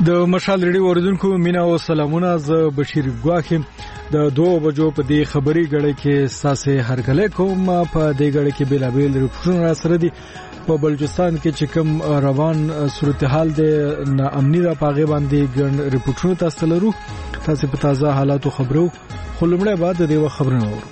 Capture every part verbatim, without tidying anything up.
د مشال ریډیو اوریدونکو مینا او سلامونه. ز بشیر ګواخیم د دوه بجو په دې خبري غړې کې ساسه هرګله کوم. په دې غړې کې بلابل رپورټونه سره دي. په بلوچستان کې چې کوم روان صورتحال د ناامنی را پاغه باندې ګڼ رپورټونه تاسو لرو. تاسو په تازه حالاتو خبرو خو لمړی بعد د دې خبرونه اورو.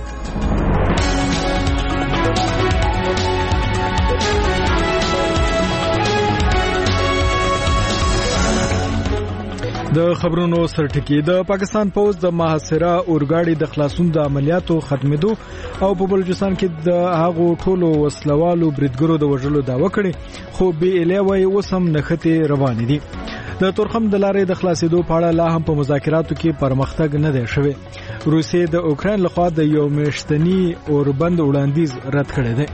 د خبرونو سرټکی. د پاکستان پوز د محاصره اورګاډي د خلاصون د عملیاتو ختمېدو او په بلوچستان کې د هغو ټولو وسلوالو بریدګرو د وژلو داوا کړې، خو به الیوي وسم نخته روان دي. د تورخم د لارې د خلاصېدو په اړه لا هم په مذاکراتو کې پرمختګ نه دی شوی. روسیې د اوکرين لخوا د یو میاشتنی اوربند وړاندیز رد کړی دی.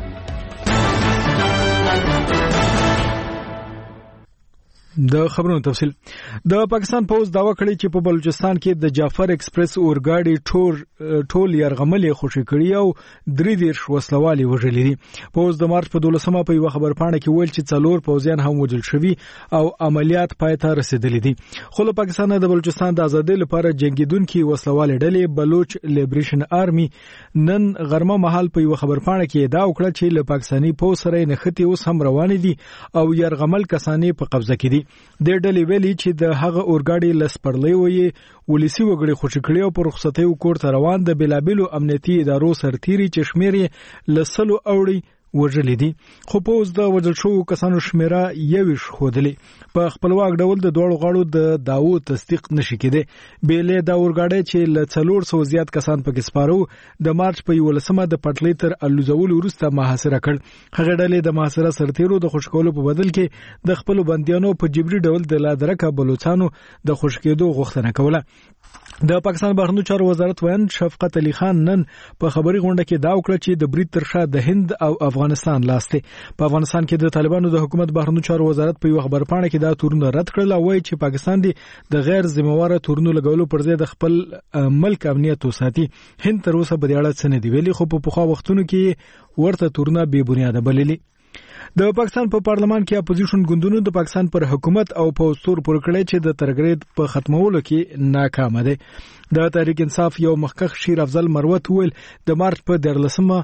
د خبرونو تفصیل. د پاکستان پوز داوا کړی چې په بلوچستان کې د جعفر ایکسپریس اورګاډي ټور ټول يرغملې خوشي کړی او درې دیرش وسلوالي وژلې دي. پوز د مارچ په دولسمه په یو خبر پاڼه کې ویل چې څلور پوزیان هم وژل شوي او عملیات پای ته رسیدلې دي. خو له پاکستان د بلوچستان د ازادۍ لپاره جنگیدونکو وسلوالي ډلې بلوچ لیبریشن آرمي نن غرمه محل په یو خبر پاڼه کې دا وکړه چې له پاکستاني پوز سره نختی اوس هم روان دي او يرغمل کسانې په قبضه کې دي. د ډلې ویلي چې د هغه اورګاډي لسپرلې وې ولسی وګړي خوشی کړي او پر رخصتي وکړ ته روان د بلابلو امنیتي ادارو سرتيري چشمېري لسلو اوړي وژلې دي. خو پوز د وژل شو کسانو شمیره یوش خودلې په خپلواک ډول د دوړو غاړو د داو تصدیق نشي کېده. بیلې دا اورګاډي چې ل څلور سو زیات کسان پکې سپارو د مارچ په یولسمه د پټلې تر الوزول وروسته محاصره کړ. هغه ډلې د محاصره سرتیرو د خوشکولو په بدل کې د خپل بنديانو په جبري ډول د لادرکه بلوچستانو د خوشکېدو غوښتنه کوله. د پاکستان بهرنیو چارو وزارت وین شفقت علي خان نن په خبري غونډه کې دا وکړه چې د برید ترشا د هند او افغانستان لاسته. په افغانستان کې د طالبانو د حکومت بهرنیو چارو وزارت په یو خبر پاڼه کې دا تورونه رد کړل او وایي چې پاکستان دی د غیر ذمہواره تورونو لګولو پر ځای د خپل ملک امنیت وساتي. هند تر اوسه په دې اړه څه نه دی ویلي، خو په پخوا وختونو کې ورته تورونه بې بنیاده بللي. د پاکستان په پارلمان کې اپوزیشن ګوندونو د پاکستان پر حکومت او پوسټور پر کړی چې د ترګرید په ختمولو کې ناکام دي. د تحریک انصاف یو مخکخ شیر افضل مروت ویل د مارچ په دیارلسمه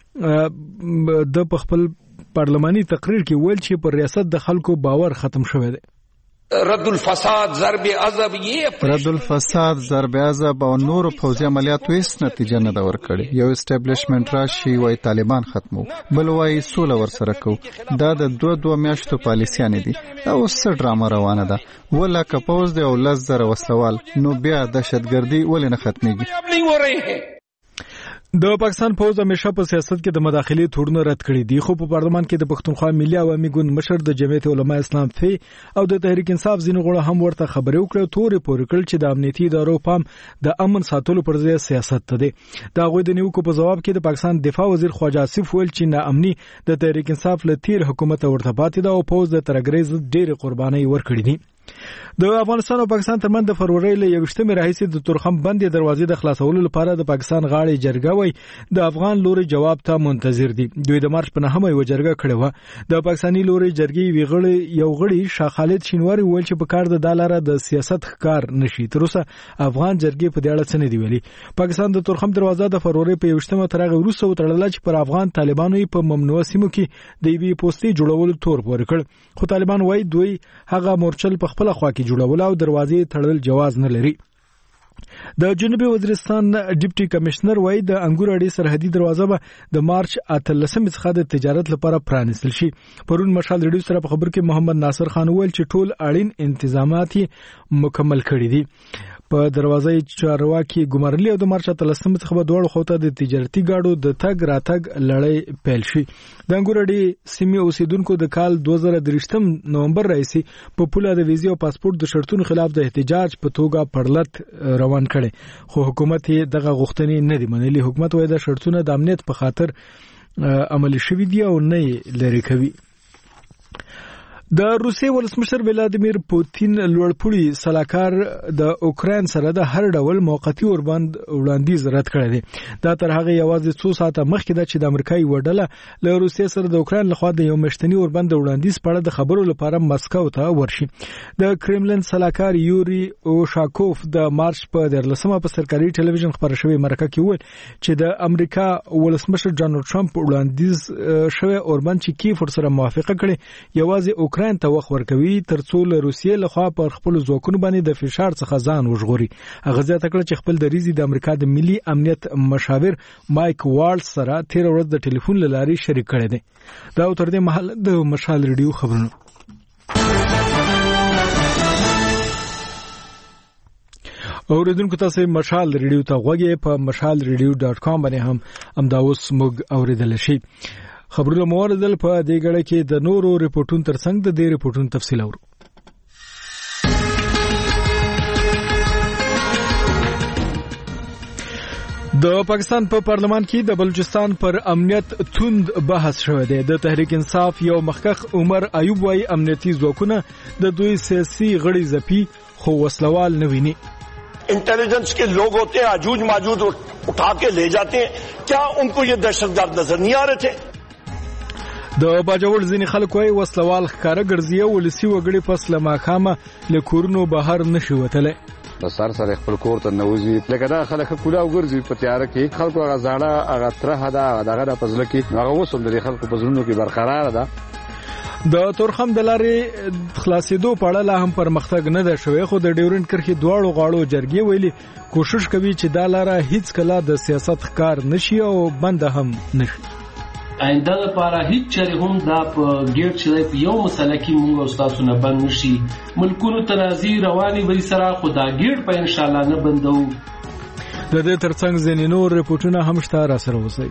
د خپل پارلماني تقریر کې ویل چې پر ریاست د خلکو باور ختم شوی دی. رد الفساد ضرب عذاب یہ رد الفساد ضرب عذاب او نور فوزي عملیاتو هیڅ نتیجه نه دا ورکړي. یو اسټابلیشمنت راشي وای طالبان ختمو، بل وای سوله ورسره کو. دا د دوه دوه میاشتو پالیسیان دي. دا اوس ډرامه روانه ده. ولا کپوز دی او لزر وسوال نو بیا دهشتګردي ولې نه ختميږي. د پاکستان پوز همیشه په سیاست کې د مداخلې تورونه رد کړي دي، خو په پارلمان کې د پښتونخوا ملي عوامي ګوند مشر د جمعیت علماء اسلام فی او د تحریک انصاف ځینې غړو هم ورته خبرې وکړې تورې پورې کړل چې د امنیتي ادارو پام د امن ساتلو پر ځای سیاست ته دی. دا غوې د نیوکو په جواب کې د پاکستان دفاع وزیر خواجه آصف ویل چې ناامني د تحریک انصاف له تیر حکومت ورته پاتې ده او پوز د ترګریز ډېر قرباني ورکړي دي. د افغانستان او پاکستان ترمنځ د فروری له یوشتمې راهیسې د تورخم بندې دروازې د خلاصولو لپاره د پاکستان غاړې جرګه وای د افغان لوري جواب ته منتظر دي. دوی د مارچ په نهمه یو جرګه کړې و. د پاکستاني لوري جرګې ویغړې یو غړي شاه خالد شینواری ویل چې په کار د دالاره د سیاست ښکار نشي. تر اوسه افغان جرګې په دې اړه څه نه دی ویلي. پاکستان د تورخم دروازه د فروری په یوشتمه ترغه وروسته وتړل چې پر افغان طالبانو په ممنوع سیمو کې د وی پوسټي جوړولو تور پورې کړ، خو طالبان وایي دوی هغه مورچل په خپل خوا کې جوړول او دروازې تړل جواز نه لري. د جنوبي وزیرستان ډیپټي کمشنر وایي د انګور اډې سرحدي دروازه به د مارچ اتلسمې څخه د تجارت لپاره پرانیستل شي. پرون مشال ریډیو سره په خبر کې محمد ناصر خان ویل چې ټول اړین انتظامات مکمل کړي دي. په دروازه چارواکي ګمرلي او د مارچ اتلسمې څخه به دوړ خوته د تجارتي گاډو د تګ راتګ لړۍ پیل شي. د انګور اډې سیمې اوسیدونکو د کال دوه زره درې نومبر راځي په پوله د ویزې او پاسپورت د شرطونو خلاف د احتجاج په توګه پړلت روان کړي، خو حکومت یې دغه غوښتنې نه دی منلي. حکومت وایي د شرطونو د امنیت په خاطر عملي شوي دي او نه لري کوي. د روسیې ولسمشر ولادیمیر پوتین لوړپوړي سلاکار د اوکرين سره د هر ډول موقتی اوربند وړاندیز رد کړی دی. دا تر هغه یوازې څو ساعته مخکې ده چې د امریکایي وډله له روسیې سره د اوکرين لخوا د یو مشتنی اوربند وړاندیز په اړه د خبرو لپاره مسکو ته ورشي. د کرملن سلاکار یوري اوشاکوف د مارچ په دیارلسمه په سرکاري ټلویزیون خبر شوی مرکه کې وویل چې د امریکا ولسمشر ډانلډ ټرمپ وړاندیز شوی اوربند چې کیف سره موافقه کړي یوازې اوکرين ته وخت ورکوي ترڅو له روسیې لخوا پر خپل ځواکونو باندې د فشار څخه ځان وژغوري. هغه زیاته کړه چې خپل دریزي د امریکا د ملي امنیت مشاور مایک والز سره تیر ورځ د ټلیفون له لارې شریک کړی دی. دا تر دې مهال د مشال ریډیو خبرونه. اوریدونکو تاسو مشال ریډیو ته غوږی په مشال ریډیو ډاټ کام باندې هم امداوس موږ اوریدل شي. خبرونه موردل په دې غړې کې د نورو ریپورتونو ترڅنګ د دې ریپورتونو تفصیل اورو. د پاکستان په پارلمان کې د بلوچستان پر امنیت توند بحث شوی دی. د تحریک انصاف یو مخکخ عمر ایوب وايي امنیتي ځواکونه د دوی سیاسي غړي زپي خو وسلوال نه ویني. इंटेलिजेंस के लोग होते हैं, आजूज माजूज उठा के ले जाते हैं. क्या उनको ये दहशतगर्द नजर नहीं आ रहे थे? د باجوړ ځینې خلک وايي وسلوال ښکارا ګرځي او ولسی وګړي فصله ماخامه له کورونو بهر نشي وتله. د سر سره خپل کور ته نوځي لکه دا خلک کولا وګرځي په تیار کې خلکو غزاړه هغه تره دا دغه د پزله کې هغه وسوم د خلکو پزلونو کې برقرار ده. د تورخم د لارې خلاصېدو په اړه لا هم پرمختګ نه ده شوی خو د ډیورنډ کرښې دواړو غاړو جرګې ویلي کوشش کوي چې دا لاره هیڅ کله د سیاست ښکار نشي او بند هم نشي. آینده لپاره هیڅ چره هم دا په ګډ چې په یو مسله کې موږ او تاسو نه بند نشي. ملکونو تنازي رواني وي سره خدا ګډ په ان شاء الله نه بندو. د دې ترڅنګ ځینې نور ریپورتونه هم شته را سره وځي.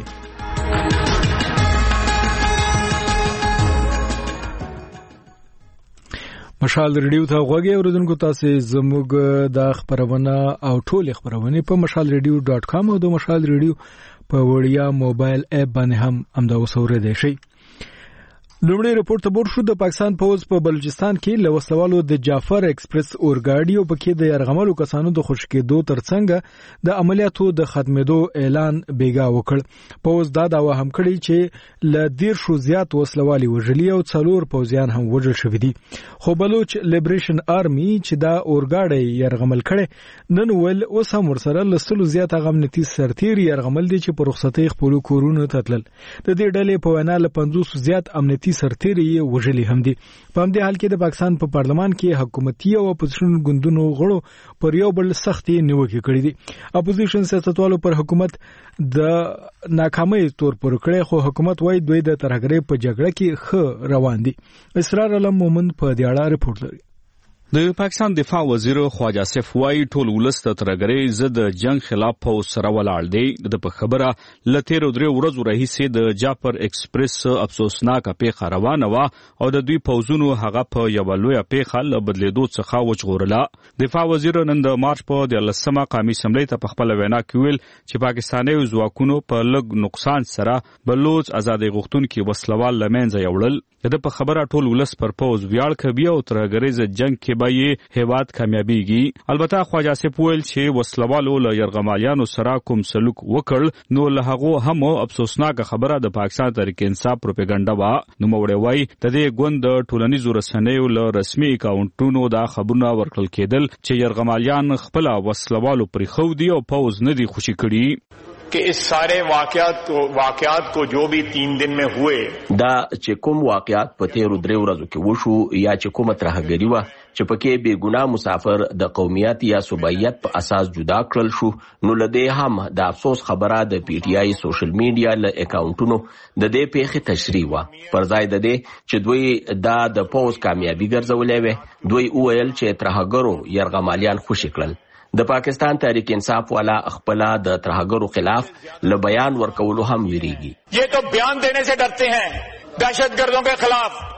مشال ریډیو ته غوږی اوریدونکو تاسو زموږ د خبرونه او ټول خبرونه په مشال ریډیو ډاټ کام او د مشال ریډیو په وړیا موبایل اپ باندې هم امدا وسوره دی شي. لومړی رپورت تبور شو د پاکستان پوز په بلوچستان کې لوسوالو د جعفر ایکسپریس اورګاډي او پکې د يرغملو کسانو د خوشکېدو ترڅنګ د عملیاتو د ختمېدو اعلان بیګا وکړ. پوز دا داوا هم کړی چې ل ډیر شو زیات وسلوالي وژلي او څلور پوزیان هم وژل شوی دي. خو بلوچ لیبریشن آرمي چې دا اورګاډي يرغمل کړي نن ول اوس هم ورسره لسلو زیات غمنتي سرتیر يرغمل دي چې په رخصتي خپل کورونو تتلل. د دې ډلې په وینا ل پنځوس زیات امنیتي سرتیري وژلي هم دي. په همدې حال کې د پاکستان په پارلمان کې حکومتي او اپوزیشن ګوندونو غړو پر یو بل سختي نیوکې کړې دي. اپوزیشن سیاستوالو پر حکومت د ناکامۍ تور پر کړې خو حکومت وايي دوی د ترهګرۍ په جګړه کې ښه روان دي. اسرار علم مومند په دې اړه رپورت لري. د پاکستان دفاع وزیر خواجه آصف وايي ټول ولس د ترهګرۍ ضد جنگ خلاف په سره ولاړ دی. د په خبره لته درې ورځې راهیسې د جعفر ایکسپریس افسوسناک پیښه روانه و او د دوی پوزونو هغه په یو لوی پیښه ل بدلیدو څخه وچغورله. دفاع وزیر نن د مارچ په دلسمه قومي اسمبلی ته په خپل وینا کې ویل چې پاکستاني ځواکونو په لږ نقصان سره بلوچ ازادي غوښتونکو وسلوال لمنځه یوړل. د په خبره ټول ولس پر پوز ویاړ کوي او ترهګرۍ ضد جنگ کې به یې هیواد کامیابیږي. البته خواجه آصف ویل چې وسلوالو له يرغمالیانو سره کوم سلوک وکړ نو له هغه هم افسوسناک خبره د پاکستان تحریک انصاف پروپاګاندا و. نو موړی وای د دې ګوند د ټولنیزو رسنیو له رسمي اکاونټونو دا خبرونه ورکړل کېدل چې يرغمالیان خپل وسلوالو پرې خو دي او پوز نه دي خوشي کړي कि इस सारे वाकयात को वाकयात को जो भी तीन दिन में हुए دا چې کوم واقعات په تیرو درې ورځو کې وشو یا چې کومه ترهګري و چې پکې بے ګناه مسافر د قومیت یا صوبایت په اساس جدا کړل شو نو لدې هم د افسوس خبره د پی ټی آی سوشل میډیا له اکاونټونو د دې پیښې تشریح و. پر ځای د دې چې دوی دا د پوز کامیابی ګرځولې وي دوی وویل چې ترهګرو يرغمالیان خوشی کړل. د پاکستان تحریک انصاف والا خپل د ترهګرو خلاف ل بیان ورکولو هم ویریږي. یہ تو بیان دینے سے ڈرتے ہیں دہشت گردوں کے خلاف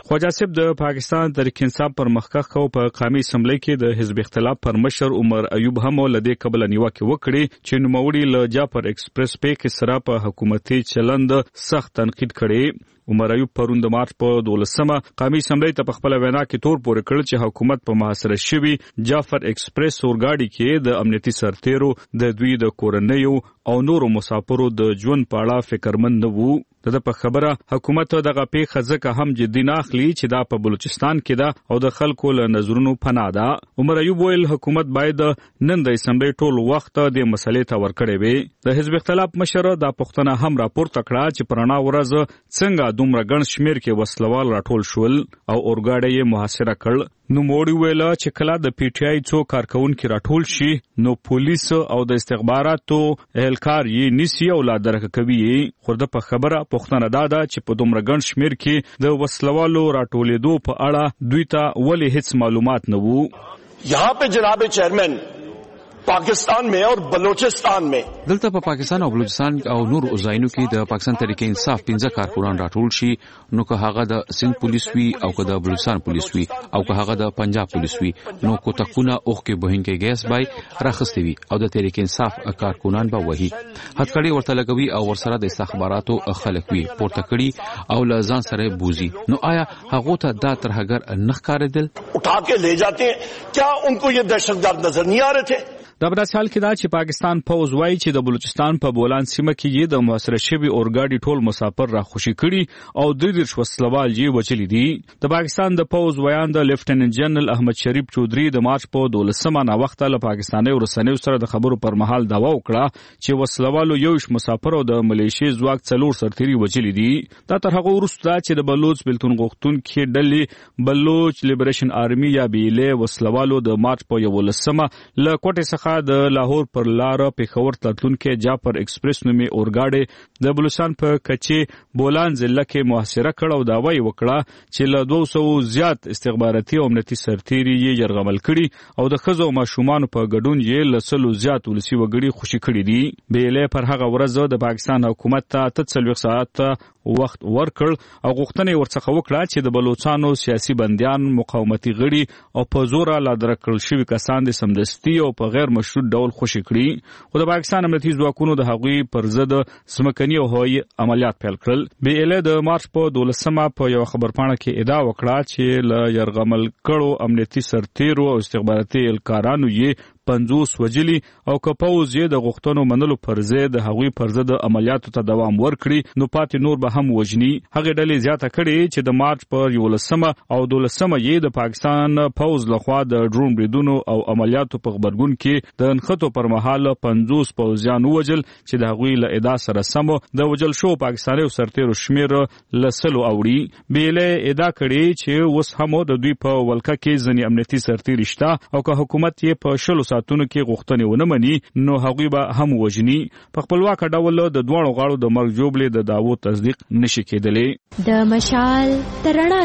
خواجه صاحب د پاکستان تحریک انصاف پر مخکخ کو په قومي اسمبلی کې د حزب اختلاف پر مشر عمر ایوب هم ولدي قبل نیوکه وکړي چې نوموړي له جعفر ایکسپریس په کې سره په حکومتي چلند سخت تنقید کړي. عمر ایوب پرون د مارچ په دولسمه قومي اسمبلی ته په خپل وینا کې تور پورې کړ چې حکومت په محاصره شوی جعفر ایکسپریس اورګاډي کې د امنیتي سرتیرو د دوی د کورنیو او نورو مسافرو د ژوند په اړه فکرمند نه وو. د په خبره حکومت دغه پیښه ځکه هم جدي نه اخلي چې دا په بلوچستان کې ده او د خلکو له نظرونو پناه ده. عمر ایوب ویل حکومت باید نن د اسمبلی ټول وخت د مسلې ته ورکړي وي. د حزب اختلاف مشر د پښتنه هم راپورته کړه چې پرانا ورځ څنګه دومره ګڼ شمیر کې وسلوال راټول شول او اورګاډي یې محاصره کړ. نو موړي ویل چې کله د پی ټی آی څو کارکونکو راټول شي نو پولیس او د استخباراتو اهلکار یې نسی او لا درک کوي. خو د په خبره پښتنه دادا چې په دومره ګڼ شمیر کې د وسلوالو راټولېدو په اړه دوی ته ولې هیڅ معلومات نه وو. यहाँ पे जनाब चेयरमैन पाकिस्तान में और बलूचिस्तान में دلته په پاکستان او بلوچستان او نور ځایونو کې د پاکستان تحریک انصاف پنځه کارکونان راټول شي نو که هغه د سند پولیس وي او که د بلوچستان پولیس وي او که هغه د پنجاب پولیس وي نو کوتکونه اوخ کې بهینګي ګیس بای راخستي وي او د تحریک انصاف کارکونان به وਹੀ هڅکړي ورته لګوي او ورسره د استخباراتو خلک وي پورته کړي او لزان سره بوزي. نو آیا هغه ته دا ترهګر نخ کاردل उठा के ले जाते हैं, क्या उनको ये दहशतगर्द नजर नहीं आ रहे थे؟ دا په داسې حال کې دا چې پاکستان پوز وایي چې د بلوچستان په بولان سیمه کې یې د محاصره شوي اورګاډي ټول مسافر را خوشي کړي او درې دېرش وسلوال یې وچلي دي. د پاکستان د پوز ویان د لیفټیننټ جنرال احمد شریف چودري د مارچ په دولسمه نا وخت له پاکستاني ورسنیو سره د خبرو پر مهال داوا وکړه چې وسلوالو یوش مسافر او د ملیشي ځواک څلور سرتيري وچلي دي. دا تر هغه وروسته چې د بلوچ بلتون غوښتونکو ډلې بلوچ لیبریشن آرمي یا بیله وسلوالو د مارچ په یولسمه له کوټې څخه د لاهور پر لار پیښور تلونکو جعفر ایکسپریس نومي اورګاډي د بلوچستان په کچې بولان ضلع کې محاصره کړ او داوی وکړه چې له دوه سوه زیات استخباراتي او امنیتي سرتیري یې يرغمل کړي او د خزو ماشومان په ګډون یې لسلو زیات ولسی وګړي خوشي کړي دي. بیله پر هغه ورځ د پاکستان حکومت ته تسلوي ساعت وخت ورکړ او غوښتنې ورڅخه وکړه چې د بلوچستانو سیاسي بنديان مقاومتي غړي او په زور لا درکړل شوی کسان د سمدستي او په غیر مشروط ډول خوشي کړي. خو د پاکستان امنیتي ځواکونو د هغوی پر ضد سمکني او هوایي عملیات پیل کړل. بي ال د مارچ په دولسمه په یو خبرپاڼه کې ادعا وکړه چې ل يرغمل کړو امنیتي سرتیرو او استخباراتي الکارانو یې پنځوس وجلی او کپوز یې د غوښتنو منلو پر ضد هغوی پر ضد عملیاتو ته دوام ورکړي نو پاتې نور به هم وجني. هغه ډلې زیاته کړي چې د مارچ پر یولسمه او دولسمه یې د پاکستان پوز لخوا د ډرون بریدونو او عملیاتو په خبرګون کې د انخطو پر مهال پنځوس پوځیان وجل چې د هغوی له ادعا سره سم د وجل شو پاکستاني سرتیرو شمیر لسلو اوړي. بیل ادعا کړي چې اوس هم د دوی په ولکه کې ځنی امنیتي سرتیري شته او که حکومت یې په شلو ساتونو کې غوښتنې ونه مني نو هغوی به هم وجني. په خپلواک ډول د دوه غاړو د مرګ جوړې د داوو تصدیق نشي کېدلی. د مشال ترڼا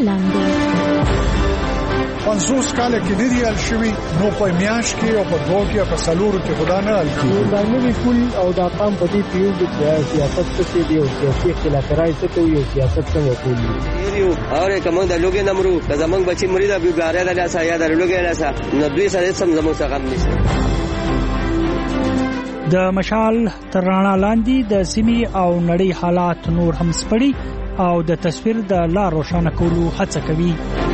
لاندې پنځوس کاله کې د ریال شوی نو په میاش کې او په دوه کې په سلورو کې خدا نه الکو دا نوې کول او دا قام په دې پیو د سیاست څخه دی او سیاسي اختلاف راځي ته یو سیاست څنګه کوي یو اور کوم د لوګي نمرو د زمنګ بچی مرید ابو ګاره د لاسه یا د لوګي لاسه نو دوی سره سم زمو څخه غم نشي. د مشال ترڼا لاندې د سیمي او نړۍ حالات نور هم سپړي او د تصویر د لار روښانه کولو هڅه کوي.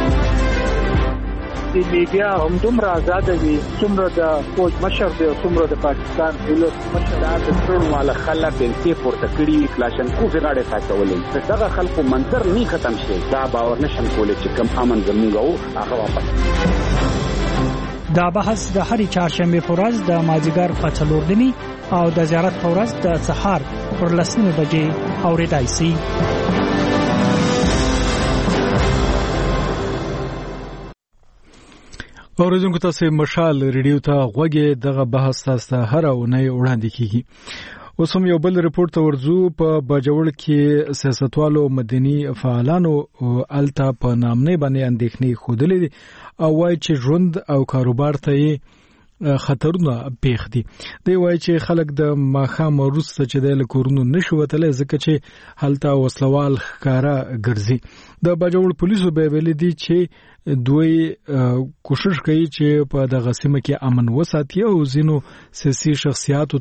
د میډیا هم دومره آزاد دي څومره د فوج مشر دی او څومره د پاکستان ولس مشر د ټول مال خلک د پورته کړي کلاشن کو غاړه ساتولې دغه خلکو منظر نه ختم شي دا باور نشم کولای چې کم امن زموږ هغه واپس. دا بحث د هرې چهارشنبه په ورځ د مازیګر په څلور دني او د زیارت په ورځ د سهار پر لسمه بجې اورېدای شي. اوریدونکو تاسو مشال ریډیو ته غوږی دغه بحث تاسو هر اونۍ وړاندې کیږي. اوس هم یو بل ریپورت ورزو په بجوړ کې سیاستوالو مدني فعالانو التا په نامنه باندې اندېښنې خوده او وايي چې ژوند او کاروبار ته خطرونه پیښ دي. دی وایي چې خلک د ماخام وروسته چې د کورونو نشو وتلای ځکه چې هلته وسلوال ښکارا ګرځي. د باجوړ پولیسو به ویلي دي چې دوی کوشش کوي چې په دغه سیمه کې امن وساتي او ځینو سیاسي شخصیاتو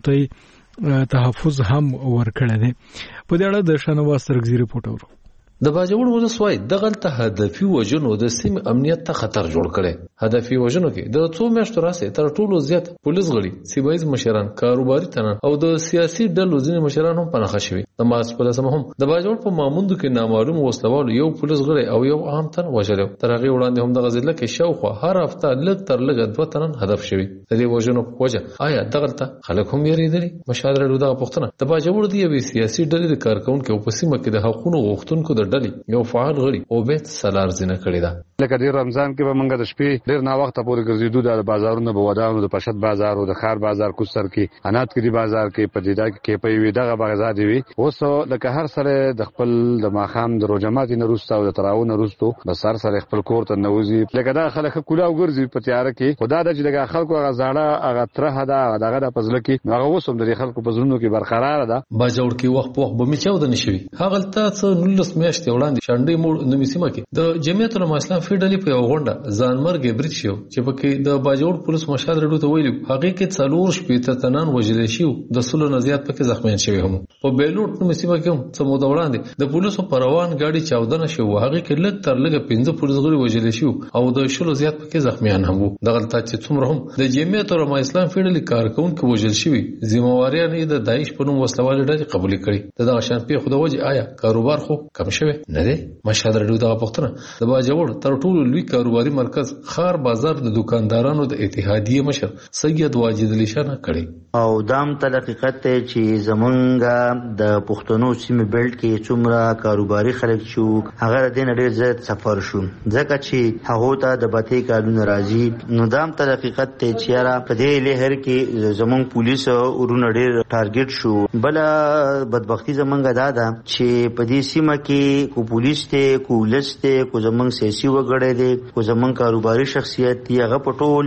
ته تحفظ هم ورکړي دي. په دې اړه د شنواز سرګزي رپورټ اورو. د باجوړ ولسوالۍ دغه ته هدفي وژنو د سیمې امنیت ته خطر جوړ کړي. هدفي وژنو کې د څو میاشتو راځي تر ټولو زیات پولیس غړي، سیمایي مشران، کاروباري تنان او د سیاسي ډلو ځینې مشران هم پناه شوي. د مارچ په لسمه هم د باجوړ په ماموندو کې نامعلوم وسلوال یو پولیس غړي او یو عام تن وژل. تر هغه وړاندې هم دغه ضلع کې شاوخوا هر هفته لږ تر لږه دوه تنن هدف شوي. د دې وژنو په وجه آیا دغه ته خلک هم یریدلي؟ مشاهده لرو دغه پوښتنه د باجوړ دی یوې سیاسي ډلې د کارکونکو په سیمه کې د حقوقو غوښتونکو د ډلې یو فعال غړي عبید سالار زنه کړی دا. لکه د رمضان کې به موږ د شپې ډیر نا وخت پورې ګرځېدو د بازارونو په ودانو د پشد بازار او د خار بازار کوستر کې انات کې دی بازار کې پدیدا کې په وی دغه بازار دی. اوس لکه هر سره د خپل د ماخام د روجمات نه روسته او د تراون روستو د سر سره خپل کور ته نوځي. لکه دا خلک کولا وګرځي په تیار کې خدا د دغه خلکو هغه زاړه هغه تره دا دغه د پزله کې هغه وسوم د خلکو په زړونو کې برقرار ده. باجوړ کې وخت په وخت به میچاو د نشوي. هغه تاسو نولس میاشتې وړاندې شانډې موړ نو میسیمه کې د جمعیت العلماء اسلام فیډلی په یو غونډه ځانمرګ برید شو چې پکې د باجوړ پولیس مشهد رډو ته ویلي هغه کې څلور شپې تنان وژل شي د سلو نه زیات پکې زخمیان شوی هم. په بیلوټ نو میسیمه کې هم څه مو د وړاندې د پولیسو پروان گاډي چاودنه شو. هغه کې لږ تر لږه پنځه پولیس غړي وژل شي او د شلو زیات پکې زخمیان هم وو. دغه ته چې څومره هم د جمعیت العلماء اسلام فیډلی کارکونکو وژل شي ذمہواری نه د داعش په نوم وسلوال ډلې قبول کړي. د شان په خو د وجه آیا کاروبار خو کم شوی نه دی؟ مشهد رډو دغه پوښتنه د باجوړ تر ټولو لوی کاروباري مرکز خار بازار د دکاندارانو د اتحادیه مشر سید واجد علی شاه کړي. او دام تل حقیقت ته چې زمونږ د پښتنو سیمه بیلټ کې څومره کاروباري خلک شو هغه د دې ډېر زیات سفر شو ځکه چې هغه ته د باتې کارونه راځي. نو دام تل حقیقت ته چې را په دې لهر کې زمونږ پولیس ورونه ډېر ټارګټ شو. بل بدبختی زمونږ دا ده چې په دې سیمه کې کو پولیس ته کو ولسته کو زمونږ سیاسي وګړي دي کو زمونږ کاروباري شخصیت دی هغه پټول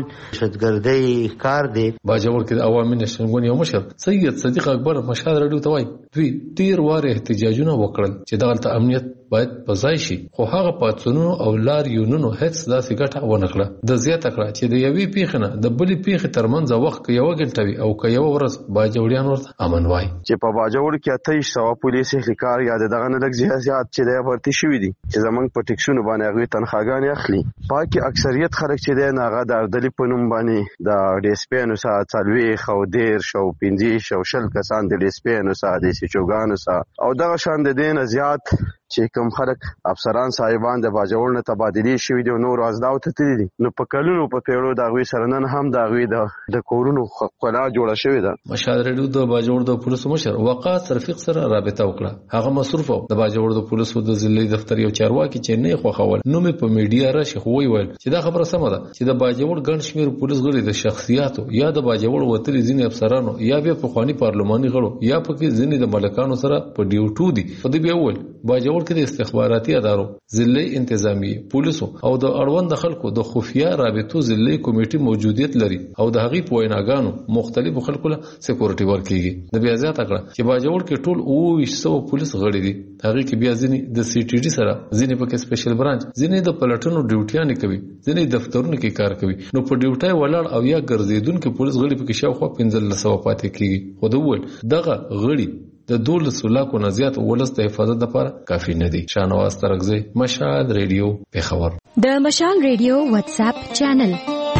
شتګردۍ ښکار دی. باجوړ کې د عوامي نشنګون یو مشر سید صدیق اکبر مشهد رډو ته وایي دوی ډیر واره احتجاجونه وکړل چې دغه امنیت باید پزای شي خو هغه پاتونو او لاریونونو هیڅ داسې ګټه ونه کړه. د زیاته کړه چې د یوې پیښې نه د بلې پیښې ترمنځ وخت یو غنټه وي او که یو ورځ باجوړیان ورته امن وای. چې په باجوړ کې اته سو پولیس هلیکار یا دغه نه لږ زیات چې د ورته شوې دي چې زمنګ په ټیکسونو باندې هغه تنخواګان اخلي. پاکي اکثریت خلک چې دی نه هغه د اردلی په نوم باندې د ډیسپینو سره څلوي خو ډیر شو پنځه شو شل کسان د ډیسپینو سره د سچوګانو سره او دغه شان د دین زیات چې کوم خلک افسران صاحبان د باجوړ نه تبادلی شوی دی نو رازداو ته تللی دي نو په کلونو په پیړو دا غوي سرنن هم دا غوي د کورونو خلا جوړه شوی ده. مشهد رډو د باجوړ د پولیسو مشر وقاص رفیق سره رابطه وکړه. هغه مصروف د باجوړ د پولیسو د ضلعي دفتر یو چارواکي چې نه خوخول نو مې په میډیا راشي خو ویل چې دا خبره سمه ده چې د باجوړ ګڼ شمیر پولیس غړي د شخصیتو یا د باجوړ وتلي ځینې افسرانو یا به په خواني پارلماني غړو یا په کې ځینې د ملکانو سره په ډیوټو دي. په دې به ول باجوړ کې د استخباراتي ادارو ضلعي انتظامیه پولیسو او د اړوند خلکو د خفیا رابطو ضلعي کمیټې موجودیت لري او د هغې په ویناګانو مختلفو خلکو له سکیورټي ورکیږي. د بیا زیاته کړه چې باجوړ کې ټول اوه سو پولیس غړي دي. هغې کې بیا ځینې د سی ټي ډي سره ځینې پکې سپیشل برانچ ځینې د پلټنو ډیوټیانې کوي ځینې دفترونو کې کار کوي. نو په ډیوټي ولاړ او یا ګرځیدونکو پولیس غړي پکې شاوخوا پنځه سوه پاتې کیږي. خو د وول دغه غړي د دولس لاکو نه زیات ولس د حفاظت لپاره کافي نه دي. شانواز ترغزی مشهد ریډیو پیښور. د مشال ریډیو واتس اپ چینل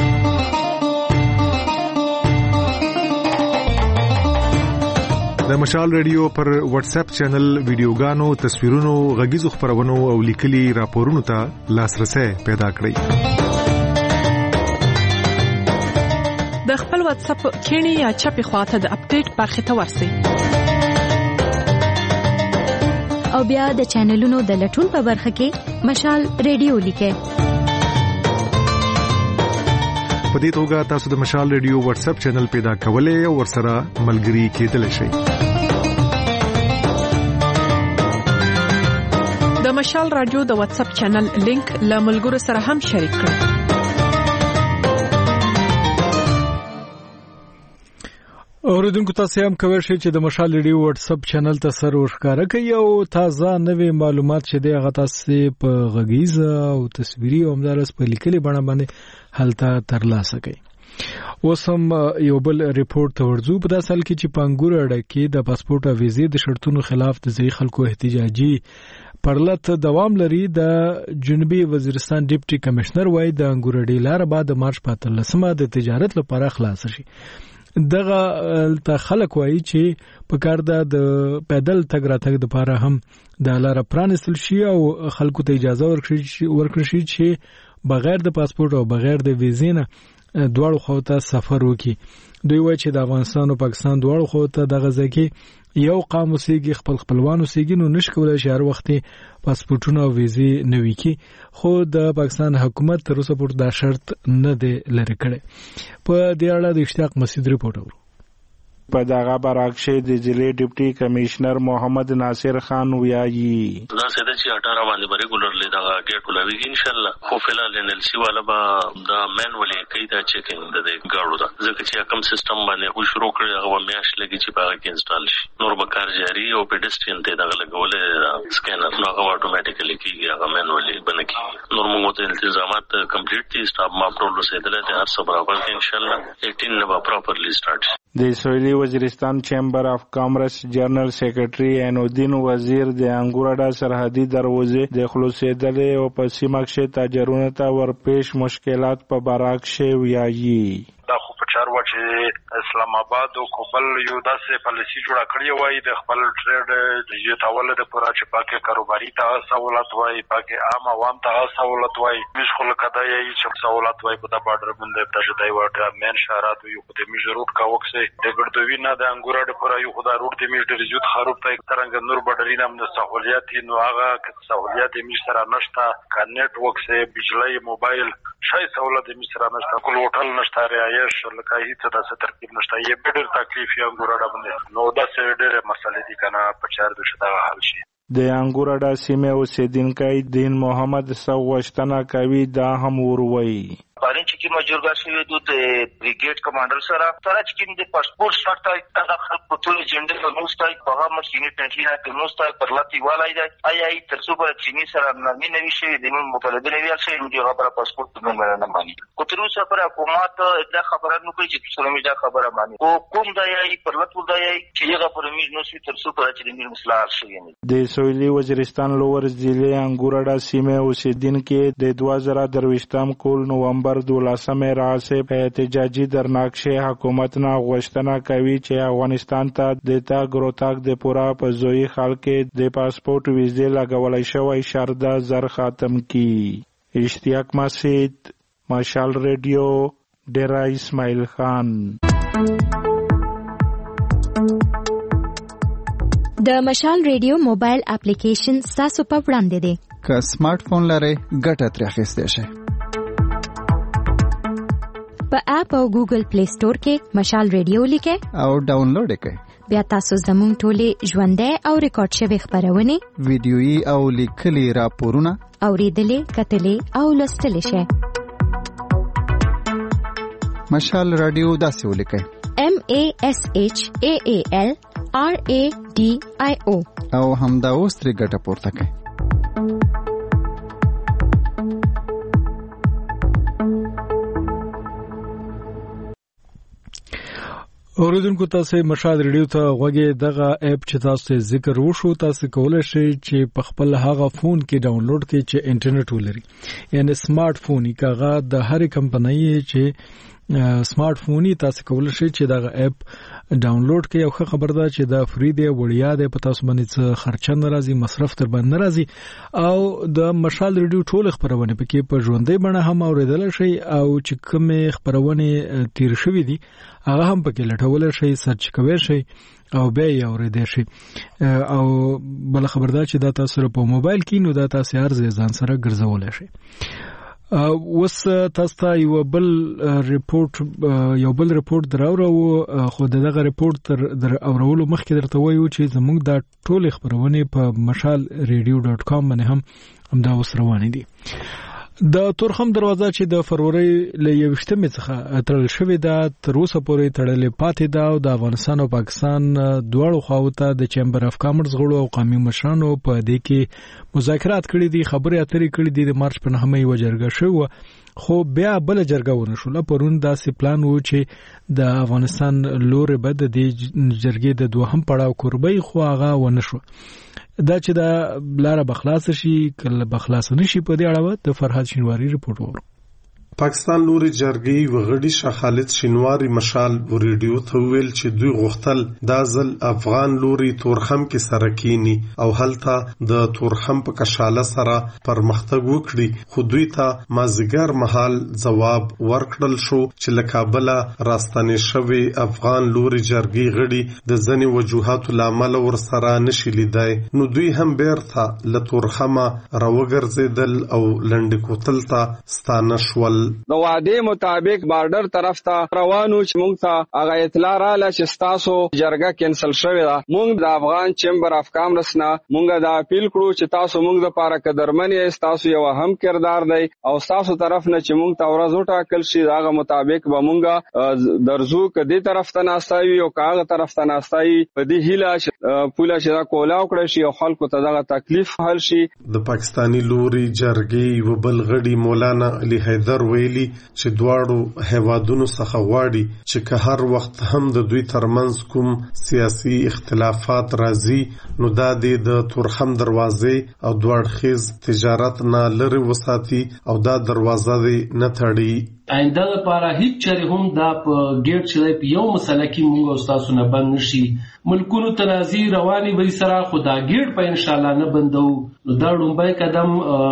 د مشال ریډیو پر واتس اپ چینل ویډیوګانو تصویرونو غږیزو خبرونو او لیکلي راپورونو ته لاسرسي پیدا کړئ. د خپل واتس اپ کینی یا چپی خواته د اپډیټ برخه ته ورسئ او بیا د چینلونو د لټون په برخه کې مشال ریډیو لیکئ. په دې توګه تاسو د مشال ریډیو واتس اپ چینل پیدا کولای او ورسره ملګري کېدلی شئ. د مشال رادیو د واتس اپ چینل لینک له ملګرو سره هم شریک کړئ. اوریدونکو تاسو هم کوی شئ چې د مشال ریډیو واتس اپ چینل ته سر ورښکاره کړئ او تازه نوې معلومات چې دی هغه تاسو په غږیزه او تصویري او همدارس په لیکلي بڼه باندې هلته ترلاسه کړئ. اوس هم یو بل ریپورت ته ورځو. په داسې حال کې چې په انګور اډه کې د پاسپورت او ویزې د شرطونو خلاف د ځایي خلکو احتجاجي پرلط دوام لري. د جنوبي وزیرستان ډیپټي کمشنر وایي د انګور اډې لار بعد د مارچ په اتلسمه د تجارت لپاره خلاص شي. دغه ته خلک وایي چې په کار د پیدل تګ راتګ لپاره هم د لار پرانستل شي او خلکو ته اجازه ورکړي شي چې بغیر د پاسپورت او بغیر د ویزې نه دواړو خواو ته سفر وکړي. دوی وایي چې د افغانستان او پاکستان دواړو خواو ته دغه ځای کې یو قام اوسېږي، خپل خپلوان اوسېږي، نو نشي کولای شي هر وخت پاسپورتونه او ویزې نوي کړي. خو د پاکستان حکومت تر اوسه پورې دا شرط نه دی لرې کړی. په دې اړه د اشتیاق مسعود ریپورټ اورو. په دغه برعکس د ضلع ډیپټي کمشنر محمد ناصر خان ویایي دا سده چې اټاره باندې به ریګولرلی دغه ګیټ ولوي ان شاء الله. خو فلال ان ال سی والا به دا مینولي کوي دا چیکینګ د ګاړو دا ځکه چې کوم سیستم باندې خو شروع کړی هغه میاش لګي چې باغ کې انسټال شي. نور به کار جاری او پیډسترین ته دغه لګولې سکینر نو هغه اتوماتیکلی کیږي، هغه مینولي بنه کیږي. نور موږ ته التزامات کمپلیټ دي، سټاف ما ټول رسیدل دي، هر څه برابر دي ان شاء الله. اټین نه به پراپرلی سٹارټ. د سویلي وزیرستان چیمبر اف کامرس جنرال سیکریټري عینالدین وزیر د انګور اډه سرحدي دروازې د خلاصېدلې او په سیمه کې تاجرونو ته ورپېښ مشکلات په برعکس ویایي. دا خو په چاروا چې اسلام آباد او کوبل یو داسې پالیسي جوړه کړې وای د خپل ټریډ د یوتاول د پورا چې پاکه کاروباري ته سہولت وای، پاکه عام عوام ته سہولت وای، مش خو لکه دا یی چې سہولت وای په د بارډر باندې د جدای وټه مین شهرات یو په دې میج روټ کا وکسه د ګردوی نه د انګور د پورا یو خدا روټ د میج د زیات خراب ته ترنګ نور بډرین هم د سہولیت نو هغه سہولیت میج سره نشته، کا نیټ ورک سه بجلی موبایل شای سہولت میج سره نشته، کول هوټل نشته، رعایش لکه هیڅ داسې ترتیب نشته. یې ډېر تکلیف یې انګور اډه باندې نو داسې ډېرې مسلې دي کنه په چار د شته حل شي. د انګور اډه سیمه اوسیدونکي دین محمد سوغشتنه کوي دا هم وروي. پاره چې کی مجورګه شوی د بریګیډ کمانډر سره سره چې کی د پاسپورت شرط دا خلک په ټول جنډر په نوستای په هغه مشینی ټنټی نه په نوستای پر لتی والای دی آی آی تر څو پر چینی سره نوی نوی شي د مطالبه نوی شي نو هغه پر پاسپورت نه نه مانی کو تر اوسه پر حکومت دا خبره نو کوي چې څومره دا خبره مانی او کوم دی آی پر لتی دی چې هغه پر میز نو شي تر څو پر چې د مصلاح شي. د سویلي وزیرستان لور ضلع انګور اډه سیمه اوسیدونکي د دوه زره درویشتم کول نومبر دولسمه راځي په احتجاجي درناکشه حکومت نه غوښتنه کوي چې افغانستان ته د تاګ روتاګ د پورا په زوی خلک د پاسپورت ویزې لګولای شوی شرط زر ختم کی. اشتیاق مسعود، مشال ریډیو، ډیرا اسماعیل خان. د مشال ریډیو موبایل اپلیکیشن تاسو په وړاندې دی. که سمارټ فون لرئ ګټه ترې اخیستی شئ. په اپ او ګوګل پلی سٹور کې مشال ریډیو لیکئ او ډاونلوډ کړئ. بیا تاسو زموږ ټولې ژوندۍ او ریکارډ شوی خبرونه، ویډیويي او لیکلي راپورونه اوریدلې، کتلې او لوستلې شئ. مشال رادیو داسې ولیکئ: M A S H A A L R A D I O او همدا اوس ترې ګټه پورته کړئ. اوریدونکو تاسو مشال ریډیو ته غوږی دغه اپ چې تاسو ذکر وشو تاسو کولای شئ چې په خپل هغه فون کې ډاونلوډ کړئ چې انټرنیټ ولري، یعنی سمارټ فون یې کاغه د هر کمپنۍ چې سمارټ فون یې تاسو کولای شئ چې دغه اپ ډاونلوډ کړئ. او خبر ده چې دا فری دی، وړیا دی، په تاسو باندې څه خرچه ناراضي، مصرف تر باندې ناراضي. او د مشال ریډیو ټول خبرونه پکې په ژوندۍ بڼه هم اوریدل شي او چې کومه خبرونه تیر شوې دي هغه هم پکې لټول شي، سرچ کوئ شي او بیا یې اوریدل شي. او بل خبردار چې دا تاسو په موبایل کې نو دا تاسو هر ځان سره ګرځول شي. اوس تاسو ته یو بل ریپورت یو بل ریپورت دراوړو، خو دغه ریپورت در اورولو مخکې درته وایو چې زموږ دا ټول خبرونه په مشال ریډیو ډاټ کام باندې هم همدا اوس روانې دي. د تورخم دروازه چې د فروری له یوشتمې څخه تړل شوې ده تر اوسه پورې تړلې پاتې ده او د افغانستان او پاکستان دواړو خواو ته د چیمبر اف کامرز غړو او قومي مشرانو په دې کې مذاکرات کړي دي، خبرې اترې کړي دي. د مارچ په نهمه یې وجرګه شوه خو بیا بل جرګه ونه شوله. پرون داسې پلان و چې د افغانستان لوري به د دې جرګې د دوهم پړاو قربي خو هغه ونه شو. دا چې دا لاره بخلاص شي کله بخلاص نشي په دې اړه د فرهاد شینواری رپورټ وورو. پاکستان لوري جرګې وغړي شاه خالد شینواری مشال ریډیو ته ویل چې دوی غوښتل دا ځل افغان لوري تورخم کې سره کینی او هلته د تورخم په کشاله سره پرمختګ وکړي، خو دوی ته مازیګر محل جواب ورکړل شو چې له کابله راستنې شوی افغان لوري جرګې غړي د ځنې وجوهاتو لامل ور سره نشي لیدای، نو دوی هم بیرته له تورخمه راوګرځیدل او لنډ کوتل ته ستانه شول. د وعده مطابق بارډر طرف ته روانو چې موږ ته هغه اطلاع رااله چې تاسو جرګه کینسل شوې ده. موږ د افغان چیمبر اف کامرس نه موږ دا اپیل کړو چې تاسو موږ د پاره قدرمن یې، تاسو یو هم کردار دی او تاسو طرف نه چې موږ ته ورځ وټاکل شي هغه مطابق به موږ درزو کدي طرف ته ناستایو او کاغه طرف ته ناستایي په دې هیله چې پوله چې دا کولاو کړی شي او خلکو ته دغه تکلیف حل شي. د پاکستانی لوري جرګې یو بل غړي مولانا علي حیدر ویلي چې دواړو هیوادونو څخه غواړي چې که هر وخت هم د دوی ترمنځ کوم سیاسي اختلافات راځي نو دا د تورخم دروازې او دوړخیز تجارت نه لري وساتي او دا دروازه دې نه تړي. آینده لپاره هیڅ چره هم دا په ګیټ چې په یو مسله کې موږ او تاسو نه بند نشي. ملکونو تنازي رواني وي سره خدا ګیټ په ان شاء الله نه بندو. نو دا لومبای قدم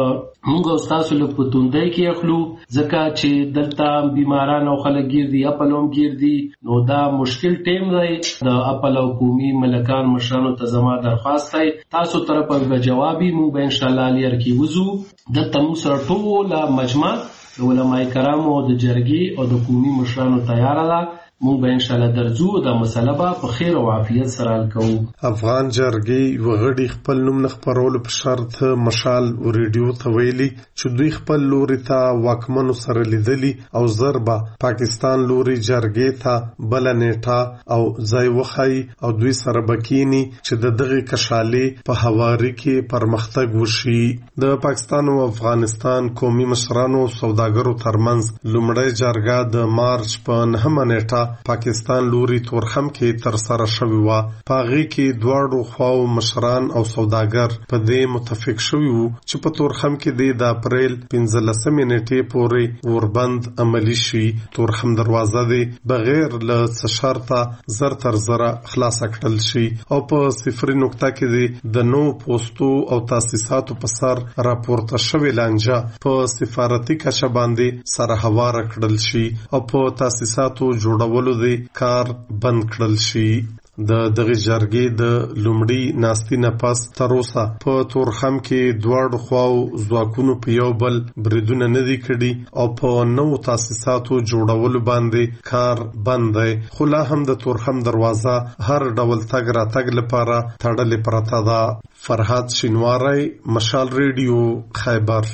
موږ او تاسو له پتوندای کې اخلو ځکه چې دلته بیماران او خلک ګیر دي خپلوم ګیر دي نو دا مشکل ټیم دی. د خپل حکومي ملکان مشرانو ته زما درخواست دی تاسو طرفه به جوابي موږ به ان شاء الله لیر کې وځو د تم سره ټول مجمع د علماء کرامو او د جرګې او د قومي مشرانو تیار ده. مونږ به ان شاء الله درځو د مسله په خیر او عافیت سره حل کوو. افغان جرګې وغړي خپل نوم نه خبرول په شرط مشال ریډیو ته ویلي چې دوی خپل لوري ته واکمنو سره لیدلي او ضربه پاکستان لوري جرګې ته بل نیټه او ځای وخی او دوی سره بکینی چې د دغه کشالې په حواري کې پرمختګ وشي. د پاکستان او افغانستان قومي مشرانو سوداګرو ترمنځ لومړی جرګه د مارچ په نهمه نیټه پاکستان لوري تورخم کې تر سره شوی و. پاغي کې دواړو خواو مشران او سوداګر په دې متفق شوی وو چې په تورخم کې د اپریل پنځلسمې نیټې پورې وربند عملی شي. تورخم دروازه دې بغیر له شرطه زر تر زر خلاص کړل شي او په صفر نقطه کې د نو پوسټو او تاسیساتو په سر راپورته شوی لانجه په سفارتي کچه باندې سره هوار کړل شي او په تاسیساتو جوړ ولو دی کار بند کړل شي. د دغه جرګې د لومړی ناستي نه پس تر اوسه په تورخم کې دواړو خواو ځواکونو په یو بل بریدونه نه دي کړي او په نو تاسیساتو جوړولو باندې کار بند دی. خو لا هم د تورخم دروازه هر ډول تګ راتګ لپاره تړلې پرته ده. فرهاد شینواری مشال ریډیو خیبر.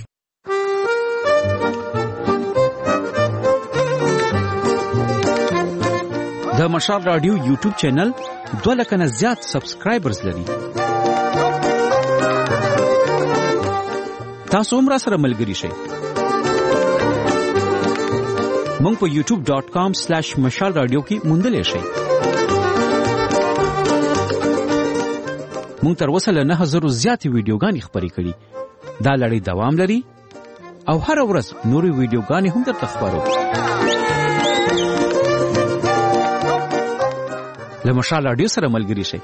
د مشال رادیو یوټیوب چینل دوه لکه نه زیات سبسکرایبرز لري. تاسو هم را سره ملګري شئ. مونږ په یوټیوب ډاٹ کام سلیش مشال رادیو کې موندلی شئ. مونږ تر اوسه له نه زرو زیاتې ویډیوګانې خپرې کړي. دا لړۍ دوام لري او هر ورځ نورې ویډیوګانې هم درته خپرو. له مشال رادیو سره ملګري شئ.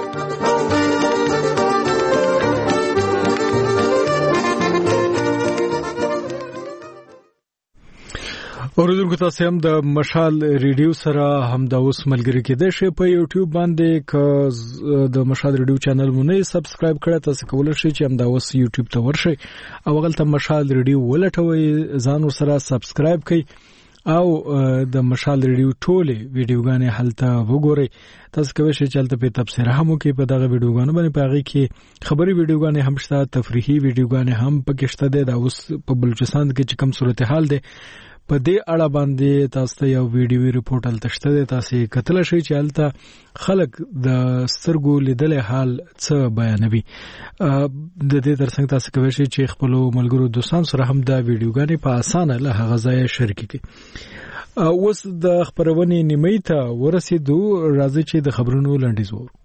اوریدونکو تاسو هم د مشال ریډیو سره هم د اوس ملګری کېدئ شئ. په یوټیوب باندې ک د مشال ریډیو چینل مونږ نه سبسکرایب کړئ تاسو کولای شئ چې هم د اوس یوټیوب ته ورشئ او هغه ته مشال ریډیو ولټوي ځان ور سره سبسکرایب کړئ او د مشال ریډیو ټوله ویډیوګانې هلته وګورئ. تاسو کوئ چې چلته په تبصره هم کې په دغه ویډیوګانو باندې پاږي کې خبري ویډیوګانې هم شته, تفریحي ویډیوګانې هم پکې شته. د اوس په بلوچستان کې چې کوم صورتحال ده په دې اړه باندې تاسو ته یو ویډیوي ریپورت هلته شته, تاسو کتل شئ چې هلته خلک د سترګو لیدل حال څه بیانوي. د دې ترڅنګ تاسو کوئ چې خپل ملګرو دوستان سره هم دا ویډیوګانې په اسانه له هغه ځای شریک کړئ. اوس د خبرونې نیمه ته ورسېدو, راځي چې د خبرونو لنډیز وورو.